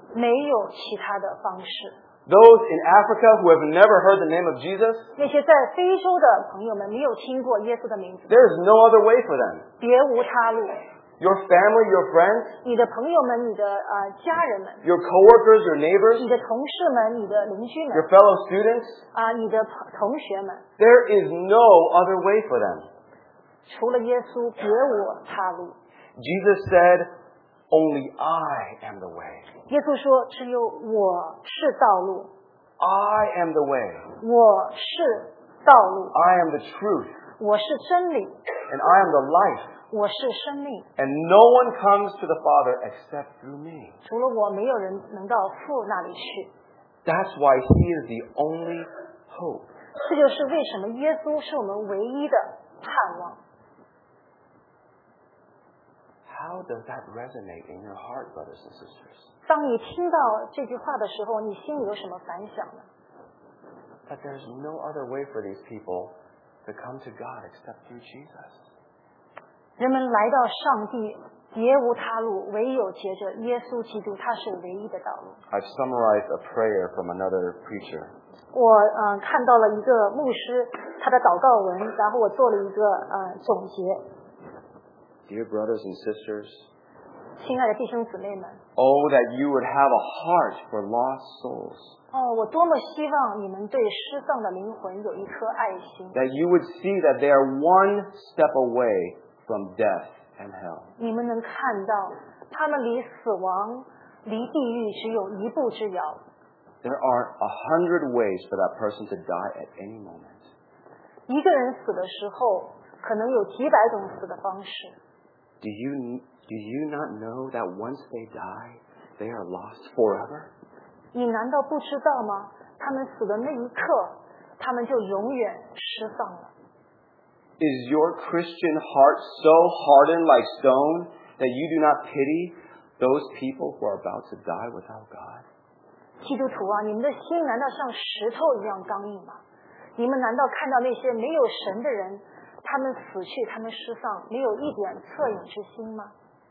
Speaker 2: 没有其他的方式。
Speaker 1: Those in Africa who have never heard the name of Jesus,
Speaker 2: 那些在非洲的朋友们没有听过耶稣的名字，
Speaker 1: there is no other way for them.
Speaker 2: 别无他路。
Speaker 1: Your family, your friends,
Speaker 2: 你的朋友们、你的呃家人们、
Speaker 1: your coworkers, your neighbors,
Speaker 2: 你的同事们、你的邻居们
Speaker 1: your fellow students,
Speaker 2: 啊、你的朋同学们，
Speaker 1: there is no other way for them.
Speaker 2: 除了耶稣，别无他路。
Speaker 1: Jesus said, only I am the way.
Speaker 2: 耶稣说：“只有我是道路，
Speaker 1: I am the way.
Speaker 2: 我是道路，
Speaker 1: I am the truth.
Speaker 2: 我是真理，
Speaker 1: And I am the life.
Speaker 2: 我是生命。
Speaker 1: And no one comes to the Father except through me.
Speaker 2: 除了我，没有人能到父那里去。
Speaker 1: That's why He is the only hope.
Speaker 2: 这就是为什么耶稣是我们唯一的盼望。”
Speaker 1: How does that resonate in your heart, brothers and sisters?
Speaker 2: 当你听到这句话的时候，你心里有什么反响呢？
Speaker 1: That there's no other way for these people to come to God except through Jesus.
Speaker 2: 人们来到上帝，别无他路，唯有借着耶稣基督，他是唯一的道路。
Speaker 1: I've summarized a prayer from another preacher.
Speaker 2: 我呃看到了一个牧师他的祷告文，然后我做了一个呃总结。
Speaker 1: Dear brothers and sisters,
Speaker 2: 亲爱的弟兄姊妹们，
Speaker 1: oh, that you would have a heart for lost souls.
Speaker 2: 哦，我多么希望你们对失丧的灵魂有一颗爱心，
Speaker 1: That you would see that they are one step away from death and hell.
Speaker 2: 你们能看到他们离死亡、离地狱只有一步之遥。
Speaker 1: There are a hundred ways for that person to die at any moment.
Speaker 2: 一个人死的时候，可能有几百种死的方式。
Speaker 1: Do you, do you not know that once they die, they are lost forever?
Speaker 2: 你难道不知道吗？他们死的那一刻，他们就永远失丧了。
Speaker 1: Is your Christian heart so hardened like stone that you do not pity those people who are about to die without God?
Speaker 2: 基督徒啊，你们的心难道像石头一样刚硬吗？你们难道看到那些没有神的人，他们死去，他们失丧，没有一点恻隐之心吗？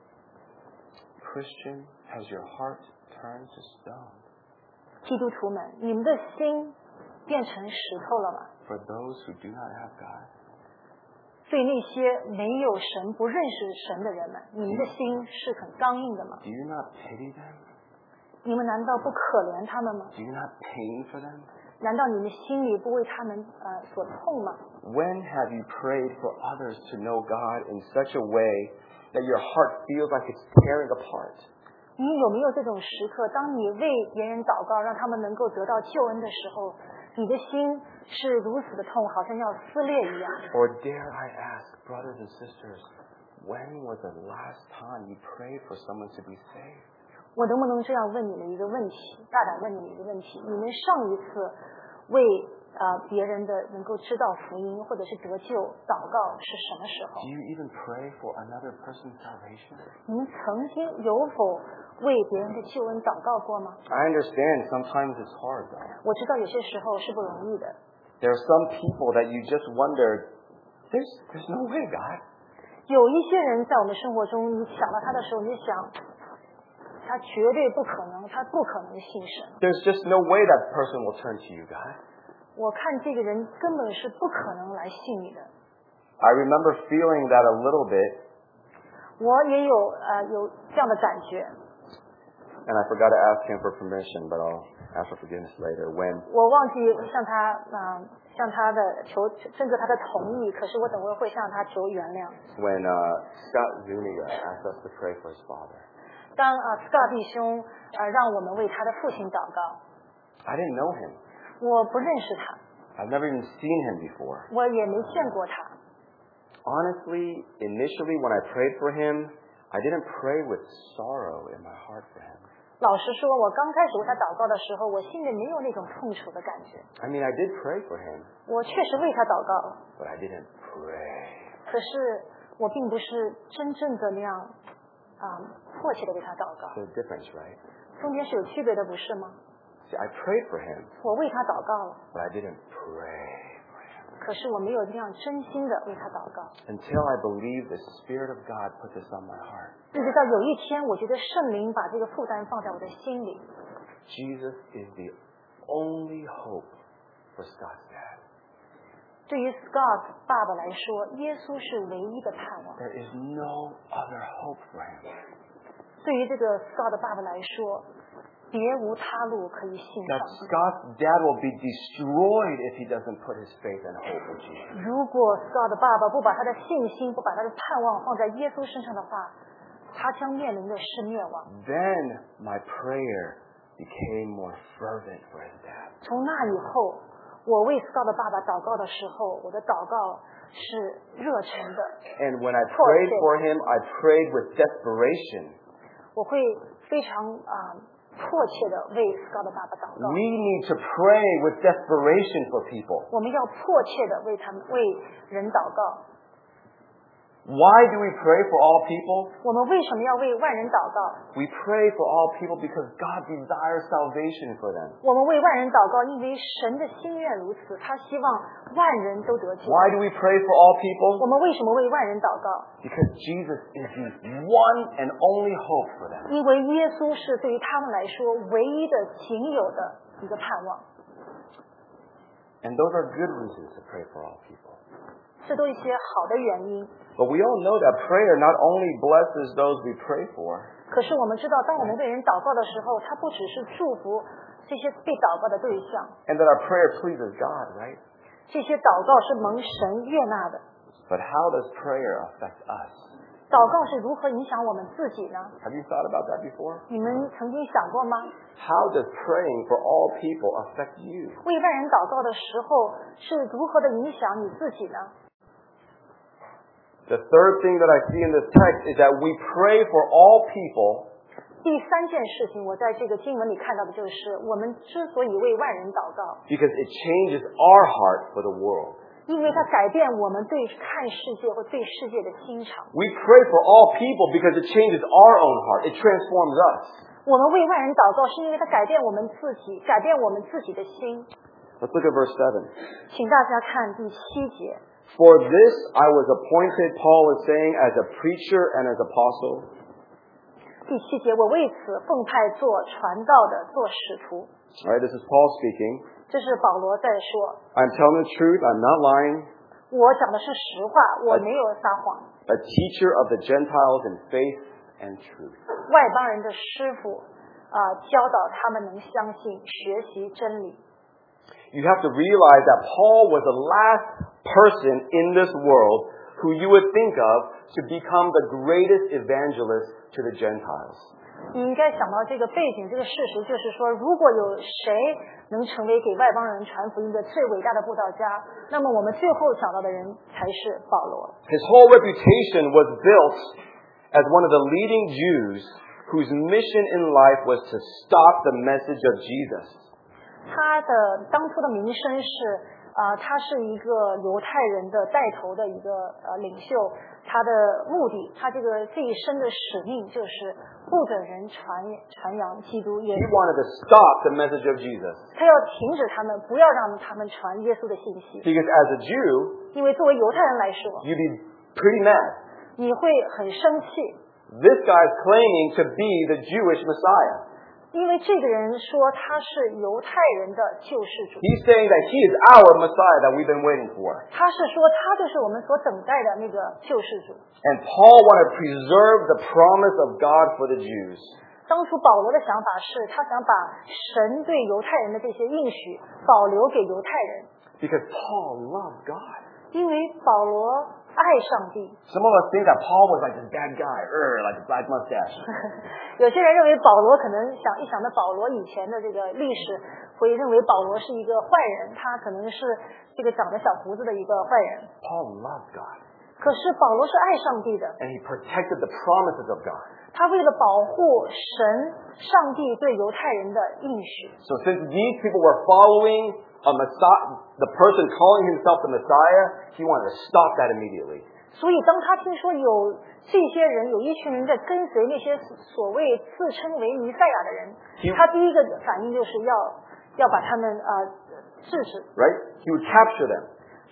Speaker 1: Christian, has your heart turned to stone?
Speaker 2: 基督徒们，你们的心变成石头了吗？
Speaker 1: For those who do not have God?
Speaker 2: 对那些没有神、不认识神的人们，你们的心是很刚硬的吗？
Speaker 1: Do you not pity them?
Speaker 2: 你们难道不可怜他们吗？
Speaker 1: Do you not pain for them?
Speaker 2: 难道你们心里不为他们呃所痛吗？
Speaker 1: When have you prayed for others to know God in such a way that your heart feels like it's tearing apart?
Speaker 2: 你有没有这种时刻，当你为别人祷告，让他们能够得到救恩的时候，你的心是如此的痛，好像要撕裂一样？
Speaker 1: Or dare I ask, brothers and sisters, when was the last time you prayed for someone to be saved?
Speaker 2: 我能不能这样问你们一个问题，大胆问你们一个问题：你们上一次为呃别人的能够知道福音或者是得救祷告是什么时候？
Speaker 1: Do you even pray for another person's salvation?
Speaker 2: 你们曾经有否为别人的救恩祷告过吗？
Speaker 1: I understand sometimes it's hard, though.
Speaker 2: 我知道有些时候是不容易的。
Speaker 1: There are some people that you just wonder, there's, there's no way, God.
Speaker 2: 有一些人在我们生活中，你想到他的时候，你就想，他绝对不可能，他不可能信神。
Speaker 1: There's just no way that person will turn to you, God.
Speaker 2: 我看这个人根本是不可能来信你的。
Speaker 1: I remember feeling that a little bit,
Speaker 2: 我也有呃有这样的感觉。
Speaker 1: and I forgot to ask him for permission, but I'll ask for forgiveness later. When
Speaker 2: 我忘记向他啊、呃、向他的求征得他的同意，可是我等会会向他求原谅。
Speaker 1: when uh, Scott Zuniga asked us to pray for his father,
Speaker 2: 当啊斯卡弟兄呃让我们为他的父亲祷告，
Speaker 1: I didn't know him.
Speaker 2: 我不认识他，
Speaker 1: I've never even seen him before.
Speaker 2: 我也没见过他。
Speaker 1: Honestly, initially when I prayed for him, I didn't pray with sorrow in my heart for him.
Speaker 2: 老实说，我刚开始为他祷告的时候，我心里没有那种痛楚的感觉。
Speaker 1: I mean, I did pray for him,
Speaker 2: 我确实为他祷告了，
Speaker 1: but I didn't pray.
Speaker 2: 可是我并不是真正的那样啊、迫切的为他祷告。
Speaker 1: There's a difference, right?
Speaker 2: 中间是有区别的，不是吗？
Speaker 1: See, I prayed for him,
Speaker 2: 我为他祷告了，
Speaker 1: but I didn't pray for him.
Speaker 2: 可是我没有这样真心的为他祷告。
Speaker 1: Until I believe the Spirit of God put this on my heart.
Speaker 2: 一直到有一天，我觉得圣灵把这个负担放在我的心里。
Speaker 1: Jesus is the only hope for Scott's dad.
Speaker 2: 对于 Scott 爸爸来说，耶稣是唯一的盼望。
Speaker 1: There is no other hope for him.
Speaker 2: 对于这个 Scott 爸爸来说，别无他路可以信
Speaker 1: That
Speaker 2: 上。
Speaker 1: Scott's dad will be destroyed if he doesn't put his faith and hope in Jesus.
Speaker 2: 如果 Scott 爸爸不把他的信心、不把他的盼望放在耶稣身上的话，他将面临的是灭亡。
Speaker 1: Then my prayer became more fervent for his dad.
Speaker 2: 从那以后，我为 Scott 爸爸祷告的时候，我的祷告是热忱的。
Speaker 1: And when I prayed for him, I prayed with desperation.
Speaker 2: 我会非常啊、迫切的为 Scott 爸爸祷告。
Speaker 1: We need to pray with desperation for people.
Speaker 2: 我们要迫切的为他们为人祷告。
Speaker 1: Why do we pray for all people?
Speaker 2: 我们为什么要为万人祷告？
Speaker 1: We pray for all people because God desires salvation for them.
Speaker 2: 我们为万人祷告，因为神的心愿如此，他希望万人都得救。
Speaker 1: Why do we pray for all
Speaker 2: 我
Speaker 1: people?
Speaker 2: 们为什么为万人祷告？
Speaker 1: Because Jesus is the one and only hope for them.
Speaker 2: 因为耶稣是对于他们来说唯一的、仅有的一个盼望。
Speaker 1: And those are good reasons to pray for all people.
Speaker 2: 这都一些好的原因。
Speaker 1: But we all know that prayer not only blesses those we pray for,
Speaker 2: 可是我们知道，当我们为人祷告的时候，它不只是祝福这些被祷告的对象，
Speaker 1: and that our prayer pleases God, right?
Speaker 2: 这些祷告是蒙神悦纳的。
Speaker 1: But how does prayer affect us?
Speaker 2: 祷告是如何影响我们自己呢？
Speaker 1: Have you thought about that before?
Speaker 2: 你们曾经想过吗？
Speaker 1: How does praying for all people affect you?
Speaker 2: 为万人祷告的时候是如何的影响你自己呢？
Speaker 1: The third thing that I see in this text is that we pray for all people
Speaker 2: 第三件事情，我在这个经文里看到的就是，我们之所以为万人祷告，
Speaker 1: because it changes our heart for the world.
Speaker 2: 因为它改变我们对看世界或对世界的心肠。
Speaker 1: We pray for all people because it changes our own heart. It transforms us.
Speaker 2: 我们为万人祷告，是因为它改变我们自己，改变我们自己的心。
Speaker 1: Let's look at verse seven.
Speaker 2: 请大家看第七节。
Speaker 1: For this I was appointed, Paul is saying, as a preacher and as apostle.
Speaker 2: 第七节，我为此奉派做传道的，做使徒。
Speaker 1: All right, this is Paul speaking.
Speaker 2: 这是保罗在说，
Speaker 1: I'm telling the truth. I'm not lying.
Speaker 2: 我讲的是实话，我没有撒谎。
Speaker 1: A teacher of the Gentiles in faith and truth.
Speaker 2: 外邦人的师傅，啊、教导他们能相信，学习真理。
Speaker 1: You have to realize that Paul was the last person in this world who you would think of to become the greatest evangelist to the Gentiles.
Speaker 2: 你应该想到这个背景，这个事实就是说，如果有谁能成为给外邦人传福音的最伟大的布道家，那么我们最后想到的人才是保罗。
Speaker 1: His whole reputation was built as one of the leading Jews whose mission in life was to stop the message of Jesus.
Speaker 2: 他的当初的名声是，啊、他是一个犹太人的带头的一个呃领袖。他的目的，他这个这一生的使命就是不准人传传扬基督耶
Speaker 1: He
Speaker 2: 稣。
Speaker 1: wanted to stop the message of Jesus.
Speaker 2: 他要停止他们，不要让他们传耶稣的信息。
Speaker 1: Because as a Jew,
Speaker 2: 因为作为犹太人来说，
Speaker 1: you'd be pretty mad.
Speaker 2: 你会很生气，
Speaker 1: This guy's claiming to be the Jewish Messiah.
Speaker 2: 因为这个人说他是犹太人的救世主。
Speaker 1: He's saying that he is our Messiah that we've been waiting for.
Speaker 2: 他是说他就是我们所等待的那个救世主。
Speaker 1: And Paul wanted to preserve the promise of God for the Jews.
Speaker 2: 当初保罗的想法是，他想把神对犹太人的这些应许保留给犹太人，
Speaker 1: Because Paul loved God.
Speaker 2: 因为保罗爱上帝。
Speaker 1: Some of us think that Paul was like this bad guy, er, like a black mustache.
Speaker 2: 有些人认为保罗可能想一想到保罗以前的这个历史，会认为保罗是一个坏人，他可能是这个长着小胡子的一个坏人。
Speaker 1: Paul loved God.
Speaker 2: 可是保罗是爱上帝的，
Speaker 1: And he protected the promises of God.
Speaker 2: 他为了保护神、上帝对犹太人的应许。
Speaker 1: So since these people were following a Messiah, the person calling himself the Messiah, he wanted to stop that immediately.
Speaker 2: 所以当他听说有这些人，有一群人在跟随那些所谓自称为弥赛亚的人，他第一个反应就是要要把他们呃制止。
Speaker 1: Right? He would capture them.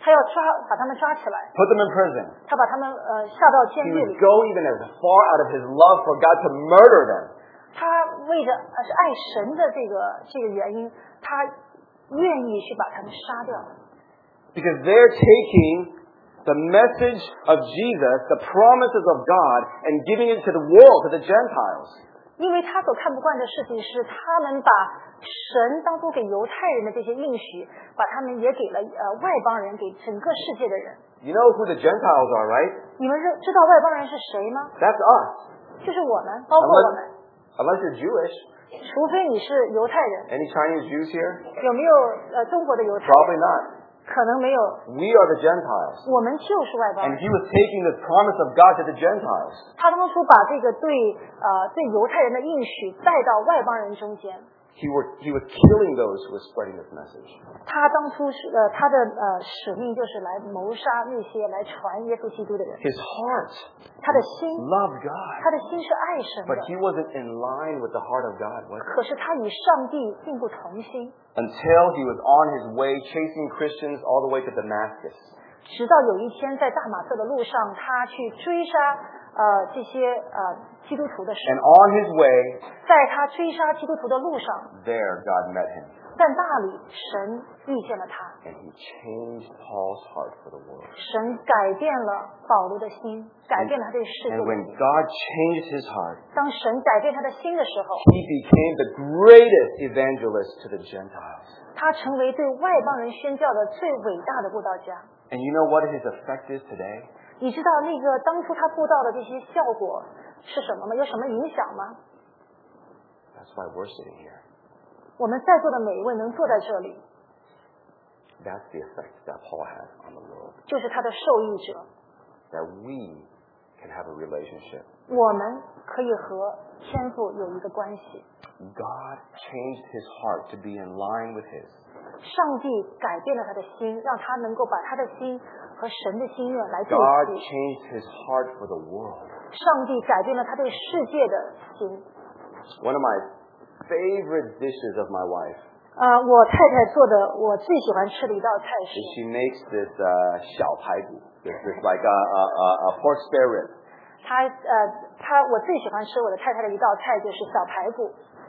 Speaker 2: 他要抓把他们抓起来，
Speaker 1: put them in prison.
Speaker 2: 他把他们呃下到监
Speaker 1: He
Speaker 2: 狱
Speaker 1: would
Speaker 2: 里。
Speaker 1: go even as far out of his love for God to murder them.
Speaker 2: 他为着呃是爱神的这个这个原因，他愿意去把他们杀掉，
Speaker 1: Because they're taking the message of Jesus, the promises of God, and giving it to the world, to the Gentiles.
Speaker 2: 因为他所看不惯的事情是，他们把神当初给犹太人的这些应许，把他们也给了呃外邦人，给整个世界的人。
Speaker 1: You know who the Gentiles are, right?
Speaker 2: 你们认知道外邦人是谁吗？
Speaker 1: That's us.
Speaker 2: 就是我们，包括我们。
Speaker 1: Unless, unless you're Jewish.
Speaker 2: 除非你是犹太人，
Speaker 1: Any Chinese Jews here?
Speaker 2: 有没有呃中国的犹太
Speaker 1: Probably
Speaker 2: 人？
Speaker 1: not.
Speaker 2: 可能没有。
Speaker 1: We are the Gentiles.
Speaker 2: 我们就是外邦
Speaker 1: And
Speaker 2: 人。
Speaker 1: he was taking the promise of God to the Gentiles.
Speaker 2: 他当初把这个对呃对犹太人的应许带到外邦人中间。
Speaker 1: He, were, he was killing those who were spreading this message.
Speaker 2: 他当初是呃他的呃使命就是来谋杀那些来传耶稣基督的人。
Speaker 1: His heart
Speaker 2: 他的心，
Speaker 1: loved God.
Speaker 2: 他的心是爱神
Speaker 1: But
Speaker 2: 的，
Speaker 1: he wasn't in line with the heart of God, was he?
Speaker 2: 可是他与上帝并不同心。
Speaker 1: Until he was on his way chasing Christians all the way to Damascus.
Speaker 2: 直到有一天在大马色的路上，他去追杀呃这些呃基督徒的时
Speaker 1: And
Speaker 2: 候，
Speaker 1: on his way,
Speaker 2: 在他追杀基督徒的路上，
Speaker 1: there God met him.
Speaker 2: 在那里神遇见了他，
Speaker 1: And he changed Paul's heart for the world.
Speaker 2: 神改变了保罗的心，改变了他对世界
Speaker 1: And
Speaker 2: 的
Speaker 1: when
Speaker 2: 心。
Speaker 1: God changed his heart,
Speaker 2: 当神改变他的心的时候，
Speaker 1: he became the greatest evangelist to the Gentiles.
Speaker 2: 他成为对外邦人宣教的最伟大的布道家。
Speaker 1: And you know what his effect is today?
Speaker 2: 你知道那个当初他布道的这些效果是什么吗？有什么影响吗？
Speaker 1: That's why we're sitting here.
Speaker 2: 我们在座的每一位能坐在这里，
Speaker 1: That's the effect that Paul had on the world.
Speaker 2: 就是他的受益者。
Speaker 1: That we can have a relationship.
Speaker 2: 我们可以和天父有一个关系。
Speaker 1: God changed his heart to be in line with his.
Speaker 2: 上帝改变了他的心，让他能够把他的心和神的心愿来对
Speaker 1: God
Speaker 2: 齐。
Speaker 1: changed his heart for the world.
Speaker 2: 上帝改变了他对世界的心。
Speaker 1: One of my favorite dishes of my wife
Speaker 2: 呃，我太太做的我最喜欢吃的一道菜
Speaker 1: is
Speaker 2: 是，
Speaker 1: she makes this uh, 小排骨. This is like a, a, a, a pork spare rib.
Speaker 2: 她呃她我最喜欢吃我的太太的一道菜就是小排骨，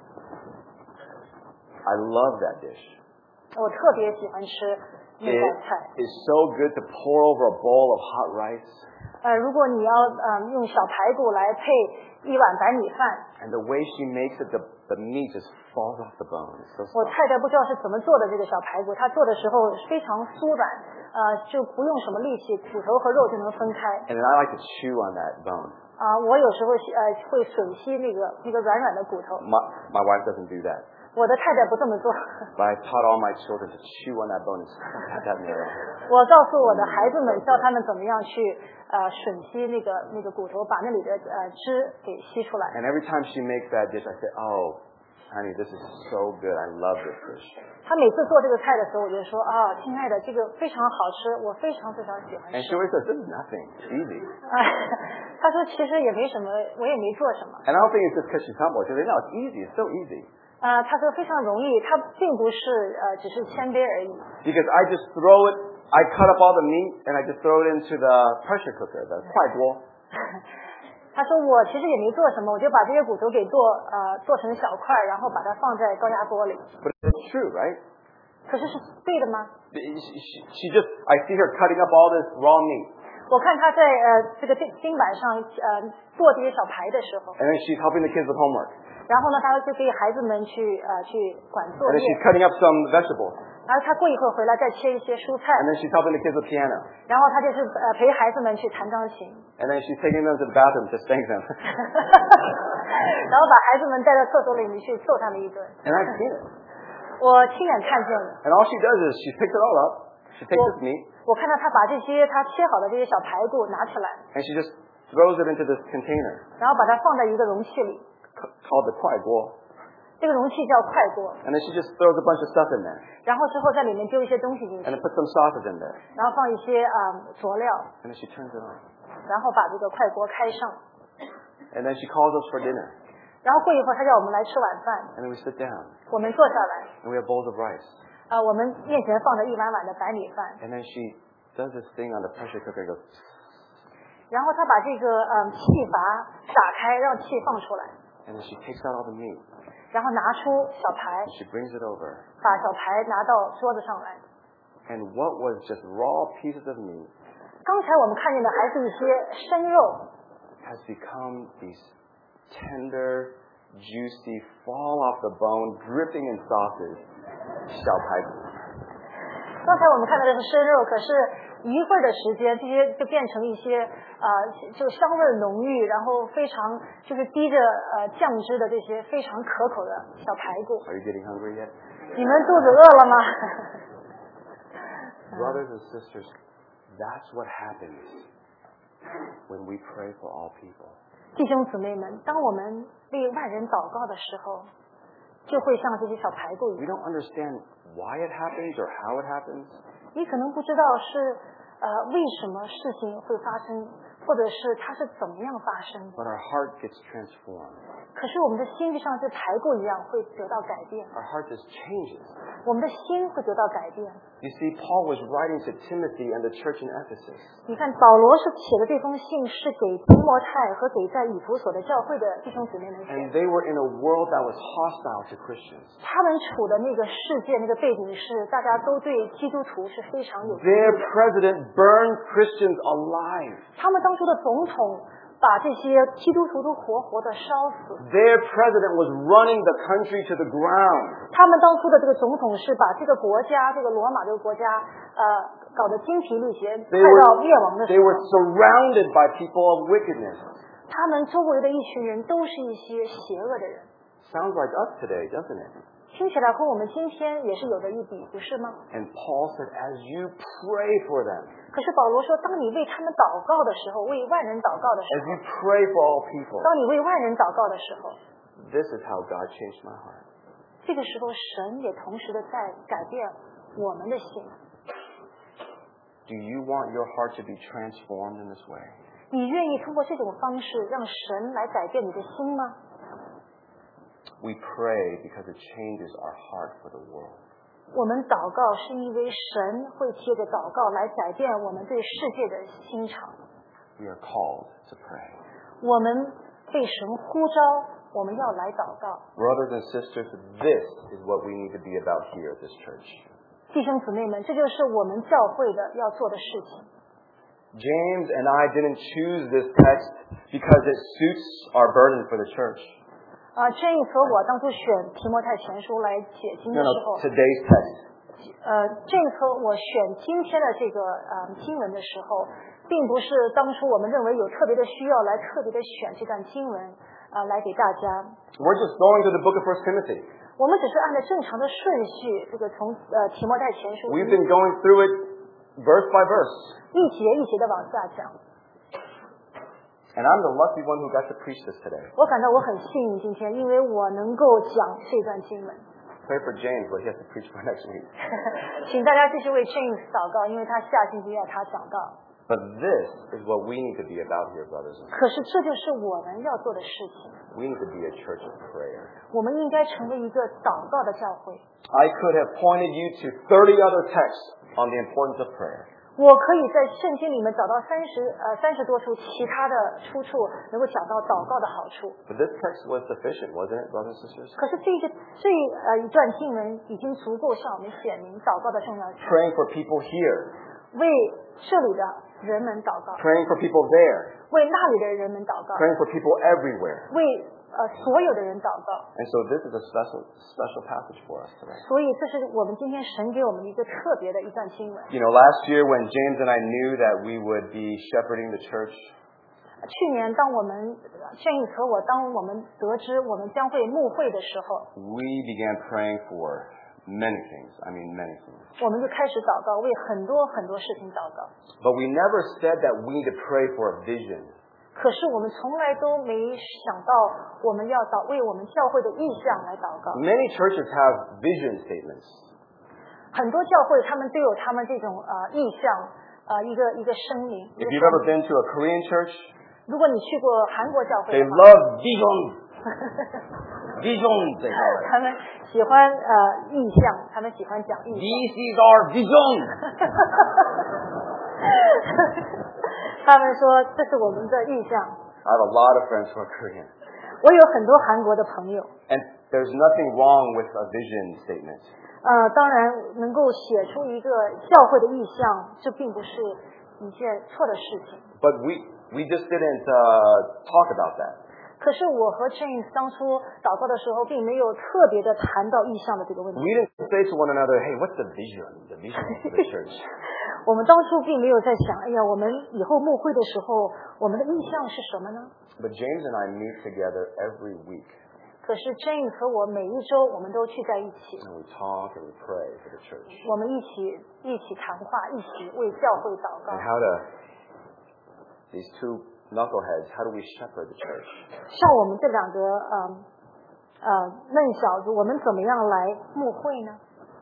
Speaker 1: I love that dish.
Speaker 2: 我特别喜欢吃那
Speaker 1: It
Speaker 2: 道菜。
Speaker 1: is so good to pour over a bowl of hot rice.
Speaker 2: 呃，如果你要呃用小排骨来配一碗白米饭，
Speaker 1: And the way she makes it, the, the meat just falls off the bone. It's so
Speaker 2: 我
Speaker 1: soft.
Speaker 2: 太太不知道是怎么做的这个小排骨，她做的时候非常酥软，呃，就不用什么力气，骨头和肉就能分开。
Speaker 1: And then I like to chew on that bone.
Speaker 2: 啊、我有时候呃会吮吸那个那个软软的骨头，
Speaker 1: My, my wife doesn't do that.
Speaker 2: 我的太太不这么做。
Speaker 1: But I taught all my children to chew on that bone and suck that meat out.
Speaker 2: 我告诉我的孩子们，教他们怎么样去呃吮吸那个那个骨头，把那里的呃汁给吸出来。
Speaker 1: And every time she makes that dish, I say, oh, honey, this is so good. I love this dish.
Speaker 2: 他每次做这个菜的时候，我就说啊，亲爱的，这个非常好吃，我非常非常喜欢
Speaker 1: And
Speaker 2: 吃
Speaker 1: she。always says, this is nothing. It's easy.
Speaker 2: 啊，他说其实也没什么，我也没做什么。
Speaker 1: And I don't think it's just because she's humble. She says, no, it's easy. It's so easy.
Speaker 2: 呃，他说非常容易，他并不是呃只是谦卑而已。
Speaker 1: Because I just throw it, I cut up all the meat, and I just throw it into the pressure cooker, the 快锅.
Speaker 2: 他说我其实也没做什么，我就把这些骨头给做呃做成小块，然后把它放在高压锅里。
Speaker 1: But it's true, right?
Speaker 2: 可是是对的吗？
Speaker 1: She, she, she just, I see her cutting up all this raw meat.
Speaker 2: 我看他在呃这个钉钉板上呃做这些小排的时候，
Speaker 1: And then she's helping the kids with homework.
Speaker 2: 然后呢，他就给孩子们去呃去管作
Speaker 1: And then
Speaker 2: 业
Speaker 1: she's，cutting up some vegetables.
Speaker 2: 然后他过一会儿回来再切一些蔬菜，
Speaker 1: And then she's helping the kids with piano.
Speaker 2: 然后他就是呃陪孩子们去弹钢琴，
Speaker 1: And then she's taking them to the bathroom to spank them.
Speaker 2: 然后把孩子们带到厕所里面去揍他们一顿。
Speaker 1: And I've seen it.
Speaker 2: 我亲眼看见了，
Speaker 1: And all she does is she picks it all up. She takes this meat
Speaker 2: 我看到他把这些他切好的这些小排骨拿起来，
Speaker 1: and she just throws it into this container
Speaker 2: 然后把它放在一个容器里，
Speaker 1: c- called the 快锅.
Speaker 2: 这个容器叫快锅，
Speaker 1: And then she just throws a bunch of stuff in there.
Speaker 2: 然后之后在里面丢一些东西进
Speaker 1: And
Speaker 2: 去，
Speaker 1: then puts some sausage in there.
Speaker 2: 然后放一些啊、呃佐料，
Speaker 1: And then she turns it on.
Speaker 2: 然后把这个快锅开上，
Speaker 1: And then she calls us for dinner.
Speaker 2: 然后过一会儿他叫我们来吃晚饭，
Speaker 1: And then we sit down.
Speaker 2: 我们坐下来，
Speaker 1: And we have bowls of rice.
Speaker 2: 啊、我们面前放着一碗碗的白米饭，
Speaker 1: And then she does this thing on the pressure cooker and goes,
Speaker 2: 然后他把这个呃气阀打开，让气放出来，
Speaker 1: and then she takes out all the meat.
Speaker 2: 然后拿出小排，
Speaker 1: She brings it over.
Speaker 2: 把小排拿到桌子上来。
Speaker 1: And what was just raw pieces of meat
Speaker 2: 刚才我们看见的还是一些生肉，
Speaker 1: has become these tender, juicy, fall off the bone, dripping in sauces, 小排骨。
Speaker 2: 刚才我们看到的是生肉，可是一会儿的时间，这些就变成一些呃，就香味浓郁，然后非常就是滴着呃酱汁的这些非常可口的小排骨。
Speaker 1: Are you getting hungry yet?
Speaker 2: 你们肚子饿了吗？
Speaker 1: Brothers and sisters, that's what happens when we pray for all people.
Speaker 2: 弟兄姊妹们，当我们为万人祷告的时候，就会像这些小排骨一
Speaker 1: We
Speaker 2: 样。
Speaker 1: don't understand why it happens or how it happens,
Speaker 2: 你可能不知道是呃为什么事情会发生，或者是它是怎么样发生的。
Speaker 1: but our heart gets transformed.
Speaker 2: 可是我们的心就像这排骨一样会得到改变，
Speaker 1: Our heart just changes.
Speaker 2: 我们的心会得到改变。
Speaker 1: You see, Paul was writing to Timothy and the church in Ephesus.
Speaker 2: 你看，保罗是写的这封信是给提摩太和给在以弗所的教会的弟兄姊妹们写
Speaker 1: And
Speaker 2: 的。
Speaker 1: they were in a world that was hostile to Christians.
Speaker 2: 他们处的那个世界那个背景是，大家都对基督徒是非常有敌
Speaker 1: Their
Speaker 2: 意的。
Speaker 1: president burned Christians alive.
Speaker 2: 他们当初的总统把这些基督徒都活活的烧死。
Speaker 1: Their president was running the country to the ground.
Speaker 2: 他们当初的这个总统是把这个国家，这个罗马这个国家，呃，搞得精疲力竭，
Speaker 1: They
Speaker 2: 快到灭
Speaker 1: were,
Speaker 2: 亡的时
Speaker 1: they
Speaker 2: 候。
Speaker 1: were surrounded by people of wickedness.
Speaker 2: 他们周围的一群人都是一些邪恶的人，
Speaker 1: Sounds like us today, doesn't it?
Speaker 2: 听起来和我们今天也是有的一比，不是吗？
Speaker 1: And Paul said, as you pray for them,
Speaker 2: 可是保罗说，当你为他们祷告的时候，为万人祷告的时
Speaker 1: as
Speaker 2: 候，
Speaker 1: you pray for all people,
Speaker 2: 当你为万人祷告的时候，
Speaker 1: this is how God changed my heart.
Speaker 2: 这个时候神也同时的在改变我们的心。
Speaker 1: Do you want your heart to be transformed in this way?
Speaker 2: 你愿意通过这种方式让神来改变你的心吗？
Speaker 1: We pray because it changes our heart for the world.
Speaker 2: 我们祷告是因为神会借着祷告来改变我们对世界的心肠。
Speaker 1: We are called to pray.
Speaker 2: 我们被神呼召，我们要来祷告。
Speaker 1: Brothers and sisters, this is what we need to be about here at this church.
Speaker 2: 弟兄姊妹们，这就是我们教会的要做的事情。
Speaker 1: James and I didn't choose this text because it suits our burden for the church.
Speaker 2: 啊 ，James 和我当初选提摩太前书来解经
Speaker 1: No,
Speaker 2: 的
Speaker 1: no,
Speaker 2: 时候，
Speaker 1: today's text.
Speaker 2: 呃，James 和我选今天的这个呃经文的时候，并不是当初我们认为有特别的需要来特别的选这段经文啊、呃、来给大家。
Speaker 1: We're just going to the book of First Timothy.
Speaker 2: 我们只是按照正常的顺序，这个从呃提摩太前书
Speaker 1: We've been going through it verse by verse.
Speaker 2: 一节一节的往下讲。
Speaker 1: And I'm the lucky one who got to preach this today.
Speaker 2: 我感到我很幸运今天，因为我能够讲这段经文。
Speaker 1: Pray for James what he has to preach for next week.
Speaker 2: 请大家继续为 James 祷告，因为他下星期要他讲道。
Speaker 1: But this is what we need to be about here, brothers and sisters.
Speaker 2: 可是这就是我们要做的事情。
Speaker 1: We need to be a church of prayer.
Speaker 2: 我们应该成为一个祷告的教会。
Speaker 1: I could have pointed you to thirty other texts on the importance of prayer.
Speaker 2: 我可以在圣经里面找到三十呃三十多处其他的出处，能够讲到祷告的好处。
Speaker 1: But this text was sufficient, wasn't it, brothers and sisters?
Speaker 2: 可是这个这呃一段经文已经足够向我们显明祷告的重要性。
Speaker 1: Praying for people here,
Speaker 2: 为这里的人们祷告，
Speaker 1: praying for people there,
Speaker 2: 为那里的人们祷告，
Speaker 1: praying for people everywhere.
Speaker 2: 为呃所有的人祷告。
Speaker 1: And so this is a special special passage for us today.
Speaker 2: 所以这是我们今天神给我们一个特别的一段经文。
Speaker 1: You know, last year when James and I knew that we would be shepherding the church,
Speaker 2: 去年当我们 James 和我当我们得知我们将会牧会的时候，
Speaker 1: we began praying for many things. I mean, many things.
Speaker 2: 我们就开始祷告，为很多很多事情祷告。
Speaker 1: But we never said that we need to pray for a vision.
Speaker 2: 可是我们从来都没想到我们要祷为我们教会的意向来祷告。
Speaker 1: Many churches have vision statements.
Speaker 2: 很多教会他们都有他们这种呃意向呃一个一个声明。
Speaker 1: If you've ever been to a Korean church,
Speaker 2: 如果你去过韩国教会
Speaker 1: they
Speaker 2: 的话，
Speaker 1: love vision. Vision, they call it.
Speaker 2: 他们喜欢呃意向，他们喜欢讲意向。
Speaker 1: This is our vision.
Speaker 2: 他们说这是我们的意向。
Speaker 1: I have a lot of friends who are Korean.
Speaker 2: 我有很多韩国的朋友。
Speaker 1: And there's nothing wrong with a vision statement.
Speaker 2: 呃，当然能够写出一个教会的意向，这并不是一件错的事情。
Speaker 1: But we we just didn't uh, talk about that.
Speaker 2: 可是我和 James 当初祷告的时候，并没有特别的谈到意向的这个问题。
Speaker 1: We didn't say to one another, "Hey, what's the vision? The vision of the church."
Speaker 2: 我们当初并没有在想，哎呀，我们以后牧会的时候，我们的意向是什么呢？
Speaker 1: But James and I meet together every week.
Speaker 2: 可是 James 和我每一周我们都聚在一起，
Speaker 1: And we talk and we pray for the church.
Speaker 2: 我们一起一起谈话，一起为教会祷告。
Speaker 1: And how to these two knuckleheads, how do we shepherd the church?
Speaker 2: 像我们这两个呃呃嫩小子，我们怎么样来牧会呢？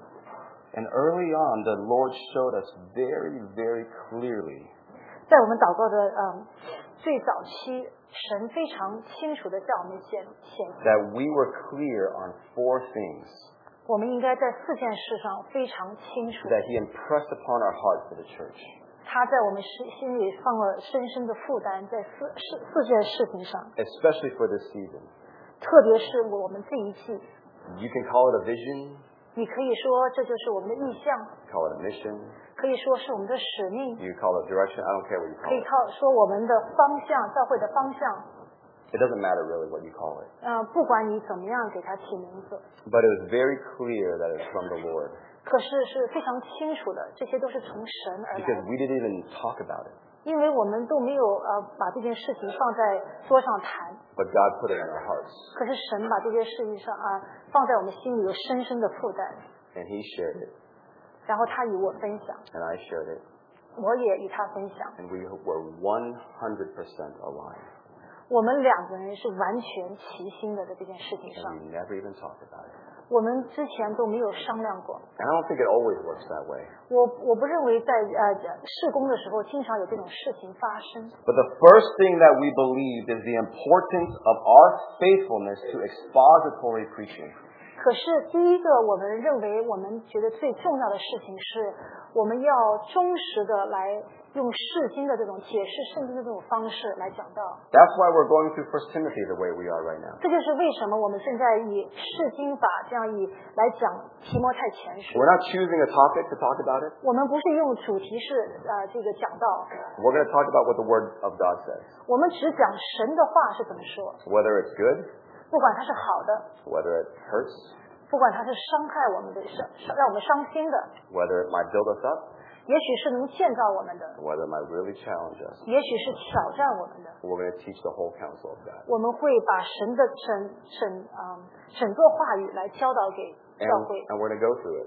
Speaker 1: And early on, the Lord showed us very, very clearly
Speaker 2: 在我们祷告的呃最早期，神非常清楚的向我们显显现，
Speaker 1: that we were clear on four things
Speaker 2: 我们应该在四件事上非常清楚。
Speaker 1: that He impressed upon our heart for the church.
Speaker 2: 他在我们心心里放了深深的负担，在四四四件事情上，
Speaker 1: Especially for this season.
Speaker 2: 特别是我们这一季，
Speaker 1: You can call it a vision,
Speaker 2: 你可以说这就是我们的意向，
Speaker 1: call it a mission,
Speaker 2: 可以说是我们的使命，
Speaker 1: you call it direction, I don't care what you
Speaker 2: 可
Speaker 1: call
Speaker 2: 以
Speaker 1: it.
Speaker 2: 靠说我们的方向，教会的方向。
Speaker 1: It doesn't matter really what you call it.
Speaker 2: 呃，不管你怎么样给它起名字，
Speaker 1: But it was very clear that it's from the Lord
Speaker 2: 可是是非常清楚的，这些都是从神而来
Speaker 1: because
Speaker 2: 的，
Speaker 1: we didn't even talk about it.
Speaker 2: 因为我们都没有呃把这件事情放在桌上谈，
Speaker 1: But God put it in our hearts
Speaker 2: 可是神把这件事情上啊、放在我们心里有深深的负担，
Speaker 1: and He shared it
Speaker 2: 然后他与我分享，
Speaker 1: and I shared it
Speaker 2: 我也与他分享，
Speaker 1: and we were one hundred percent aligned
Speaker 2: 我们两个人是完全齐心的在这件事情
Speaker 1: and
Speaker 2: 上，
Speaker 1: we never even talked about it.
Speaker 2: 我们之前都没有商量过。
Speaker 1: And I don't think it always works that way.
Speaker 2: 我我不认为在呃事工的时候经常有这种事情发生。
Speaker 1: But the first thing that we believed is the importance of our faithfulness to expository preaching.
Speaker 2: 可是第一个我们认为我们觉得最重要的事情是，我们要忠实的来用释经的这种解释圣经的这种方式来讲道。
Speaker 1: That's why we're going through First Timothy the way we are right now.
Speaker 2: 这就是为什么我们现在以释经法这样以来讲提摩太前书。
Speaker 1: We're not choosing a topic to talk about it.
Speaker 2: 我们不是用主题式呃这个讲道，
Speaker 1: We're going to talk about what the Word of God says.
Speaker 2: 我们只讲神的话是怎么说，
Speaker 1: Whether it's good,
Speaker 2: 不管它是好的，
Speaker 1: whether it hurts,
Speaker 2: 不管它是伤害我们的伤让我们伤心的，
Speaker 1: whether it might build us up,
Speaker 2: 也许是能建造我们的，
Speaker 1: whether it might really challenge us.
Speaker 2: 也许是挑战我们的。
Speaker 1: We're going to teach the whole counsel of God.
Speaker 2: 我们会把神的整整啊、嗯、整个话语来教导给
Speaker 1: And,
Speaker 2: 教会，
Speaker 1: and we're going to go through it.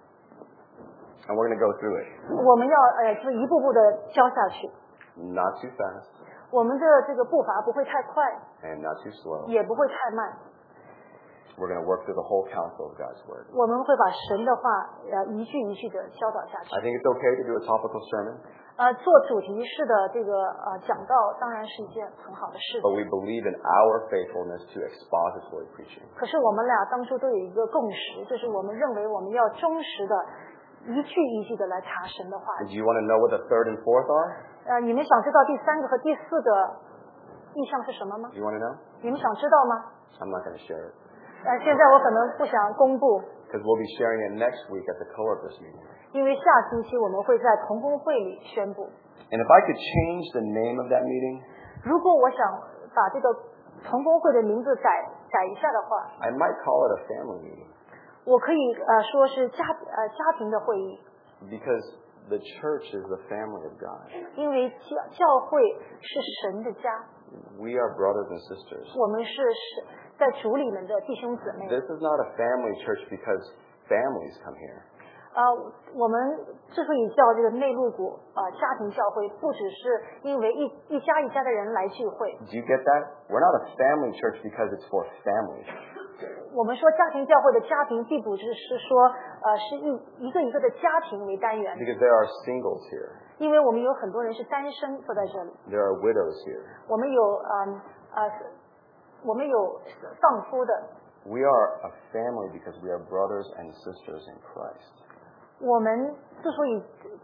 Speaker 1: And we're going to go through it.
Speaker 2: 我们要呃就是一步步的教下去。
Speaker 1: Not too fast
Speaker 2: 我们的这个步伐不会太快，
Speaker 1: and not too slow.
Speaker 2: 也不会太慢。
Speaker 1: We're going to work through the whole counsel of God's Word.
Speaker 2: 我们会把神的话呃一句一句的教导下去
Speaker 1: I。think it's okay to do a topical sermon,
Speaker 2: 呃，做主题式的这个呃讲道当然是一件很好的事
Speaker 1: but
Speaker 2: 情。
Speaker 1: we believe in our faithfulness to expository preaching.
Speaker 2: 可是我们俩当初都有一个共识，就是我们认为我们要忠实的一句一句的来查神的话语。
Speaker 1: Do you want to know what the third and fourth are?
Speaker 2: 呃，你们想知道第三个和第四个意向是什么吗？
Speaker 1: Do you want to know?
Speaker 2: 你们想知道吗？
Speaker 1: I'm not going to share it
Speaker 2: 呃，现在我可能不想公布，
Speaker 1: because we'll be sharing it next week at the co-workers meeting.
Speaker 2: 因为下星期我们会在同工会里宣布。
Speaker 1: And if I could change the name of that meeting,
Speaker 2: 如果我想把这个同工会的名字改改一下的话，
Speaker 1: I might call it a family meeting
Speaker 2: 我可以呃说是家呃家庭的会议，
Speaker 1: because the church is the family of God.
Speaker 2: 因为教教会是神的家，
Speaker 1: We are brothers and sisters.
Speaker 2: 我们是是在主里面的弟兄姊妹。
Speaker 1: This is not a family church because families come here.
Speaker 2: 呃，我们之所以叫这个内陆谷呃家庭教会，不只是因为一一家一家的人来聚会。
Speaker 1: Do you get that? We're not a family church because it's for families.
Speaker 2: 我们说家庭教会的家庭，并不只是说呃是一一个一个的家庭为单元，
Speaker 1: Because there are singles here.
Speaker 2: 因为我们有很多人是单身坐在这里，
Speaker 1: There are widows here.
Speaker 2: 我们有嗯呃我们有丧夫的，
Speaker 1: We are a family because we are brothers and sisters in Christ.
Speaker 2: 我们之所以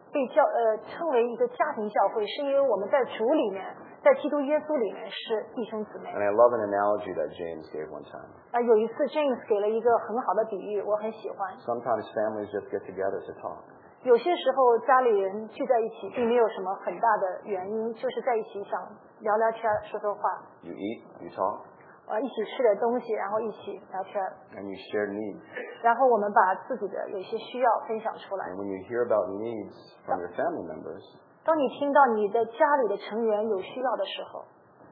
Speaker 2: 被教呃称为一个家庭教会，是因为我们在主里面，在基督耶稣里面是弟兄姊妹。
Speaker 1: And I love an analogy that James gave one time.
Speaker 2: 啊、有一次 James 给了一个很好的比喻，我很喜欢。
Speaker 1: Sometimes families just get together to talk.
Speaker 2: 有些时候家里人聚在一起，并没有什么很大的原因，就是在一起想聊聊天、说说话。
Speaker 1: You eat, you talk,
Speaker 2: 呃，一起吃点东西，然后一起聊天，
Speaker 1: and you share needs.
Speaker 2: 然后我们把自己的有一些需要分享出来。
Speaker 1: And when you hear about needs from your family members,
Speaker 2: 当你听到你的家里的成员有需要的时候，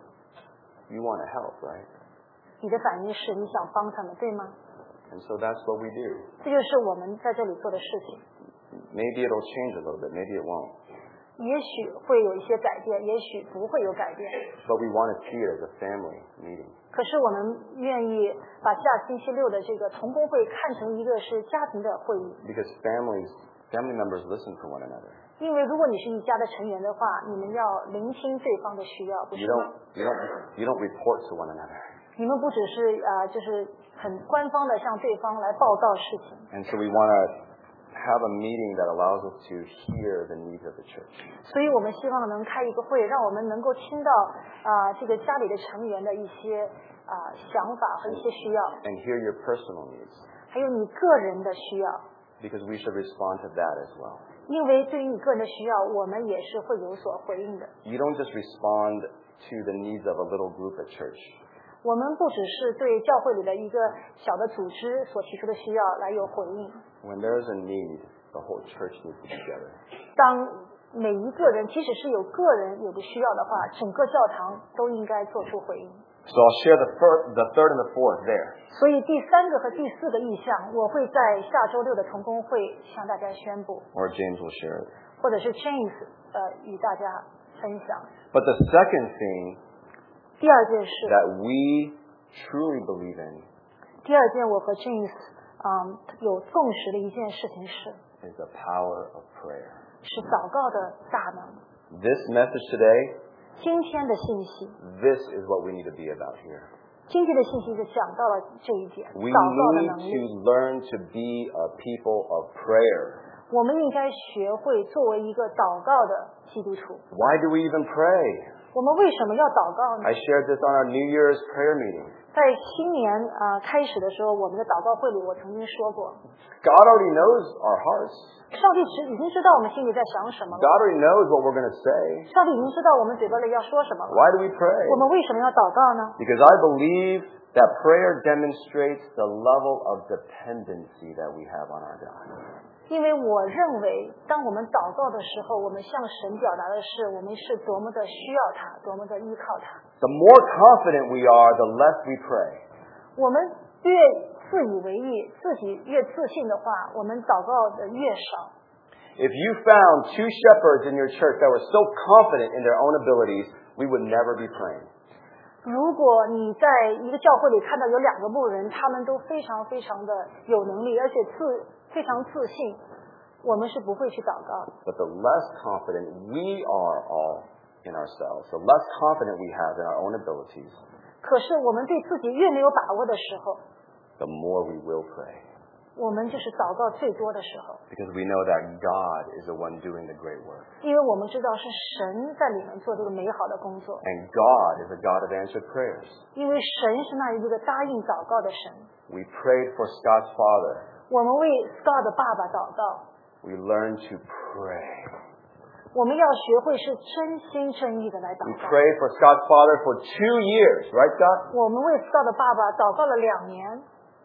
Speaker 1: you want to help, right?
Speaker 2: 你的反应是你想帮他们，对吗？
Speaker 1: And so that's what we do.
Speaker 2: 这就是我们在这里做的事情。
Speaker 1: Maybe it'll change a little bit, maybe it won't.
Speaker 2: 也许会有一些改变，也许不会有改变。
Speaker 1: But we want to see it as a family meeting.
Speaker 2: 可是我们愿意把下星期六的这个同工会看成一个是家庭的会议，
Speaker 1: Because families, family members listen for one another.
Speaker 2: 因为如果你是一家的成员的话，你们要聆听对方的需要，不
Speaker 1: You
Speaker 2: 是吗？
Speaker 1: don't, you don't, you don't report to one another.
Speaker 2: 你们不只是啊、呃，就是很官方的向对方来报告事情。
Speaker 1: And so we want to have a meeting that allows us to hear the needs of the church.
Speaker 2: 所以我们希望能开一个会，让我们能够听到啊、呃、这个家里的成员的一些啊、呃、想法和一些需要，
Speaker 1: And hear your personal needs.
Speaker 2: 还有你个人的需要。
Speaker 1: Because we should respond to that as well.
Speaker 2: 因为对于你个人的需要，我们也是会有所回应的。
Speaker 1: You don't just respond to the needs of a little group at church.
Speaker 2: 我们不只是对教会里的一个小的组织所提出的需要来有回应。
Speaker 1: When there is a need, the whole church needs to be together.
Speaker 2: 当每一个人，即使是有个人有个需要的话，整个教堂都应该做出回应。
Speaker 1: So I'll share the, fir- the third and the fourth there.
Speaker 2: 所以第三个和第四个意向，我会在下周六的同工会向大家宣布，
Speaker 1: Or James will share it.
Speaker 2: 或者是 James 呃与大家分享。
Speaker 1: But the second thing
Speaker 2: 第二件事，
Speaker 1: that we truly believe in
Speaker 2: 第二件我和 James 嗯有共识的一件事情是，
Speaker 1: is the power of prayer.
Speaker 2: 是祷告的大能。
Speaker 1: This message today,
Speaker 2: 今天的信息，
Speaker 1: this is what we need to be about here.
Speaker 2: 今天的信息就讲到了这一点，
Speaker 1: We
Speaker 2: 祷告的
Speaker 1: need
Speaker 2: 能力。
Speaker 1: to learn to be a people of prayer.
Speaker 2: 我们应该学会作为一个祷告的基督徒。
Speaker 1: Why do we even pray?
Speaker 2: 我们为什么要祷告呢
Speaker 1: I？shared this on our New Year's prayer meeting.
Speaker 2: 在新年啊、呃、开始的时候，我们的祷告会里，我曾经说过，
Speaker 1: God already knows our hearts.
Speaker 2: 上帝知已经知道我们心里在想什么了，
Speaker 1: God already knows what we're going to say.
Speaker 2: 上帝已经知道我们嘴巴里要说什么了。
Speaker 1: Why do we pray?
Speaker 2: 我们为什么要祷告呢？
Speaker 1: Because I believe that prayer demonstrates the level of dependency that we have on our God.
Speaker 2: 因为我认为，当我们祷告的时候，我们向神表达的是我们是多么的需要他，多么的依靠他。
Speaker 1: The more confident we are, the less we pray.
Speaker 2: 我们越自以为意，自己越自信的话，我们祷告的越少。
Speaker 1: If you found two shepherds in your church that were so confident in their own abilities, we would never be praying.
Speaker 2: 如果你在一个教会里看到有两个牧人，他们都非常非常的有能力，而且自非常自信，我们是不会去祷告的。
Speaker 1: But the less confident we are all in ourselves, the less confident we have in our own abilities,
Speaker 2: 可是我们对自己越没有把握的时候，
Speaker 1: the more we will pray.
Speaker 2: 我们就是祷告最多的时候，
Speaker 1: Because we know that God is the one doing the great work.
Speaker 2: 因为我们知道是神在里面做这个美好的工作，
Speaker 1: And God is a God of answered prayers.
Speaker 2: 因为神是那一个答应祷告的神。
Speaker 1: We prayed for Scott's father.
Speaker 2: 我们为 Scott 的爸爸祷告，
Speaker 1: We learned to pray.
Speaker 2: 我们要学会是真心真意的来
Speaker 1: We
Speaker 2: 祷告。
Speaker 1: prayed for Scott's father for two years, right, Scott?
Speaker 2: 我们为 Scott 的爸爸祷告了两年。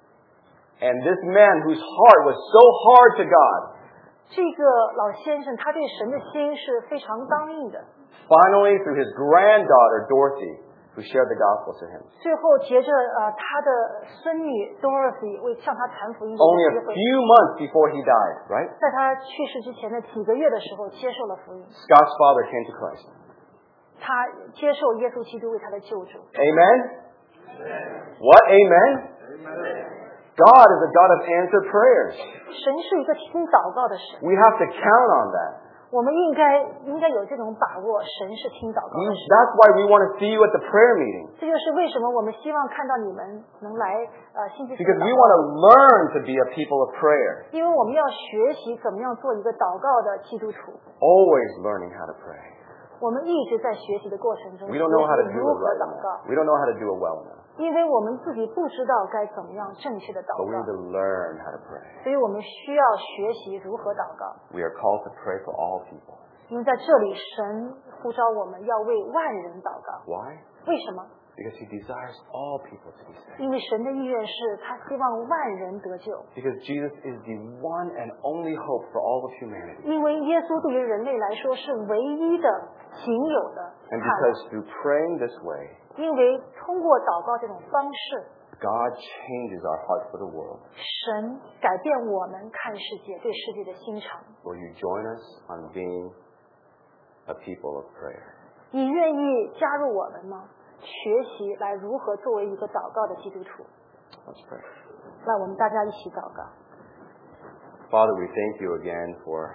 Speaker 1: And this man whose heart was so hard to God,
Speaker 2: 这个老先生他对神的心是非常刚硬的。
Speaker 1: finally through his granddaughter Dorothy, who shared the gospel to him.
Speaker 2: 最后接着呃他的孙女 Dorothy 为向他传福音的
Speaker 1: Only
Speaker 2: 机
Speaker 1: a
Speaker 2: 会，
Speaker 1: few months before he died, right?
Speaker 2: 在他去世之前的几个月的时候接受了福音，
Speaker 1: Scott's father came to Christ.
Speaker 2: 他接受耶稣基督为他的救主。
Speaker 1: Amen? What? Amen? God is a God of answered prayers.
Speaker 2: 神是一个听祷告的神，
Speaker 1: We have to count on that.
Speaker 2: 我们应该应该有这种把握，神是听祷告的神。
Speaker 1: That's why we want to see you at the prayer meeting.
Speaker 2: 这就是为什么我们希望看到你们能来呃星期四
Speaker 1: Because
Speaker 2: 祷
Speaker 1: we
Speaker 2: 告
Speaker 1: want to learn to be a people of prayer.
Speaker 2: 因为我们要学习怎么样做一个祷告的基督徒。
Speaker 1: Always learning how to pray.
Speaker 2: 我们一直在学习的过程中
Speaker 1: We don't know how to
Speaker 2: 学习
Speaker 1: do
Speaker 2: 如
Speaker 1: it
Speaker 2: 何
Speaker 1: right
Speaker 2: 祷告，
Speaker 1: now. We don't know how to do it well now.
Speaker 2: 因为我们自己不知道该怎么样正确的祷
Speaker 1: But we need
Speaker 2: 告，
Speaker 1: to learn how to pray.
Speaker 2: 所以我们需要学习如何祷告。
Speaker 1: We are called to pray for all people.
Speaker 2: 因为在这里，神呼召我们要为万人祷告。
Speaker 1: Why?
Speaker 2: 为什么？
Speaker 1: Because he desires all people to be saved.
Speaker 2: 因为神的意愿是他希望万人得救。
Speaker 1: Because Jesus is the one and only hope for all of humanity.
Speaker 2: 因为耶稣对于人类来说是唯一的、仅有的
Speaker 1: And
Speaker 2: 盼望。
Speaker 1: because through praying this way,
Speaker 2: 因为通过祷告这种方式，
Speaker 1: God changes our heart for the world.
Speaker 2: 神改变我们看世界、对世界的心肠。
Speaker 1: Will you join us on being a people of prayer?
Speaker 2: 你愿意加入我们吗？学习来如何作为一个祷告的基督徒。
Speaker 1: Let's pray.
Speaker 2: 让我们大家一起祷告。
Speaker 1: Father, we thank you again for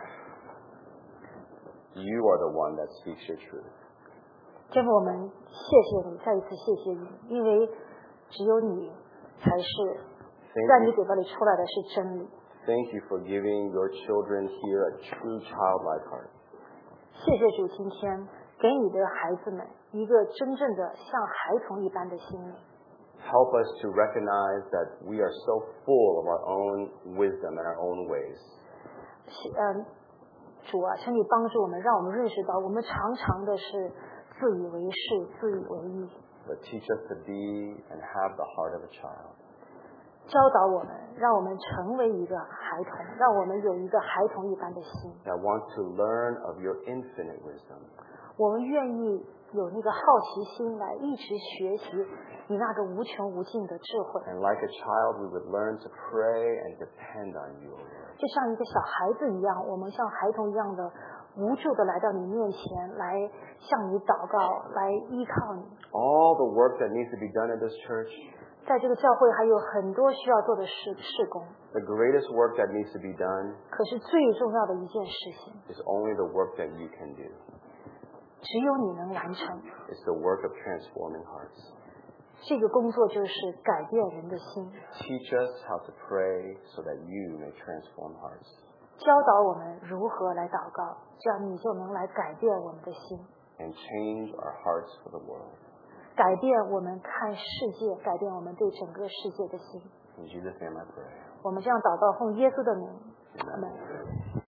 Speaker 1: you are the one that speaks your truth.
Speaker 2: 天父，我们谢谢你，再一次谢谢你，因为只有你才是
Speaker 1: Thank
Speaker 2: 在你
Speaker 1: you,
Speaker 2: 嘴巴里出来的是真理。
Speaker 1: thank you for giving your children here a true childlike heart.
Speaker 2: 谢谢主，今天给你的孩子们一个真正的像孩童一般的心灵。
Speaker 1: Help us to recognize that we are so full of our own wisdom and our own ways.
Speaker 2: 嗯，主啊，请你帮助我们，让我们认识到我们常常的是自以为是、自以为意。
Speaker 1: But teach us to be and have the heart of a child.
Speaker 2: 教导我们，让我们成为一个孩童，让我们有一个孩童一般的心。
Speaker 1: That want to learn of your infinite wisdom.
Speaker 2: 我们愿意有那个好奇心来一直学习你那个无穷无尽的智慧。
Speaker 1: And like a child, we would learn to pray and depend on you, O Lord.
Speaker 2: 就像一个小孩子一样，我们像孩童一样的无助的来到你面前，来向你祷告，来依靠你。
Speaker 1: All the work that needs to be done in this church,
Speaker 2: 在这个教会还有很多需要做的事事工，
Speaker 1: the greatest work that needs to be done
Speaker 2: 可是最重要的一件事情，
Speaker 1: is only the work that you can do.
Speaker 2: 只有你能完成。
Speaker 1: It's the work of transforming hearts.
Speaker 2: 这个工作就是改变人的心，
Speaker 1: Teach us how to pray so that you may transform hearts.
Speaker 2: 教导我们如何来祷告，这样你就能来改变我们的心，
Speaker 1: And change our hearts for the world.
Speaker 2: 改变我们看世界，改变我们对整个世界的心。
Speaker 1: In Jesus' name I pray.
Speaker 2: 我们这样祷告，奉耶稣的名，阿门。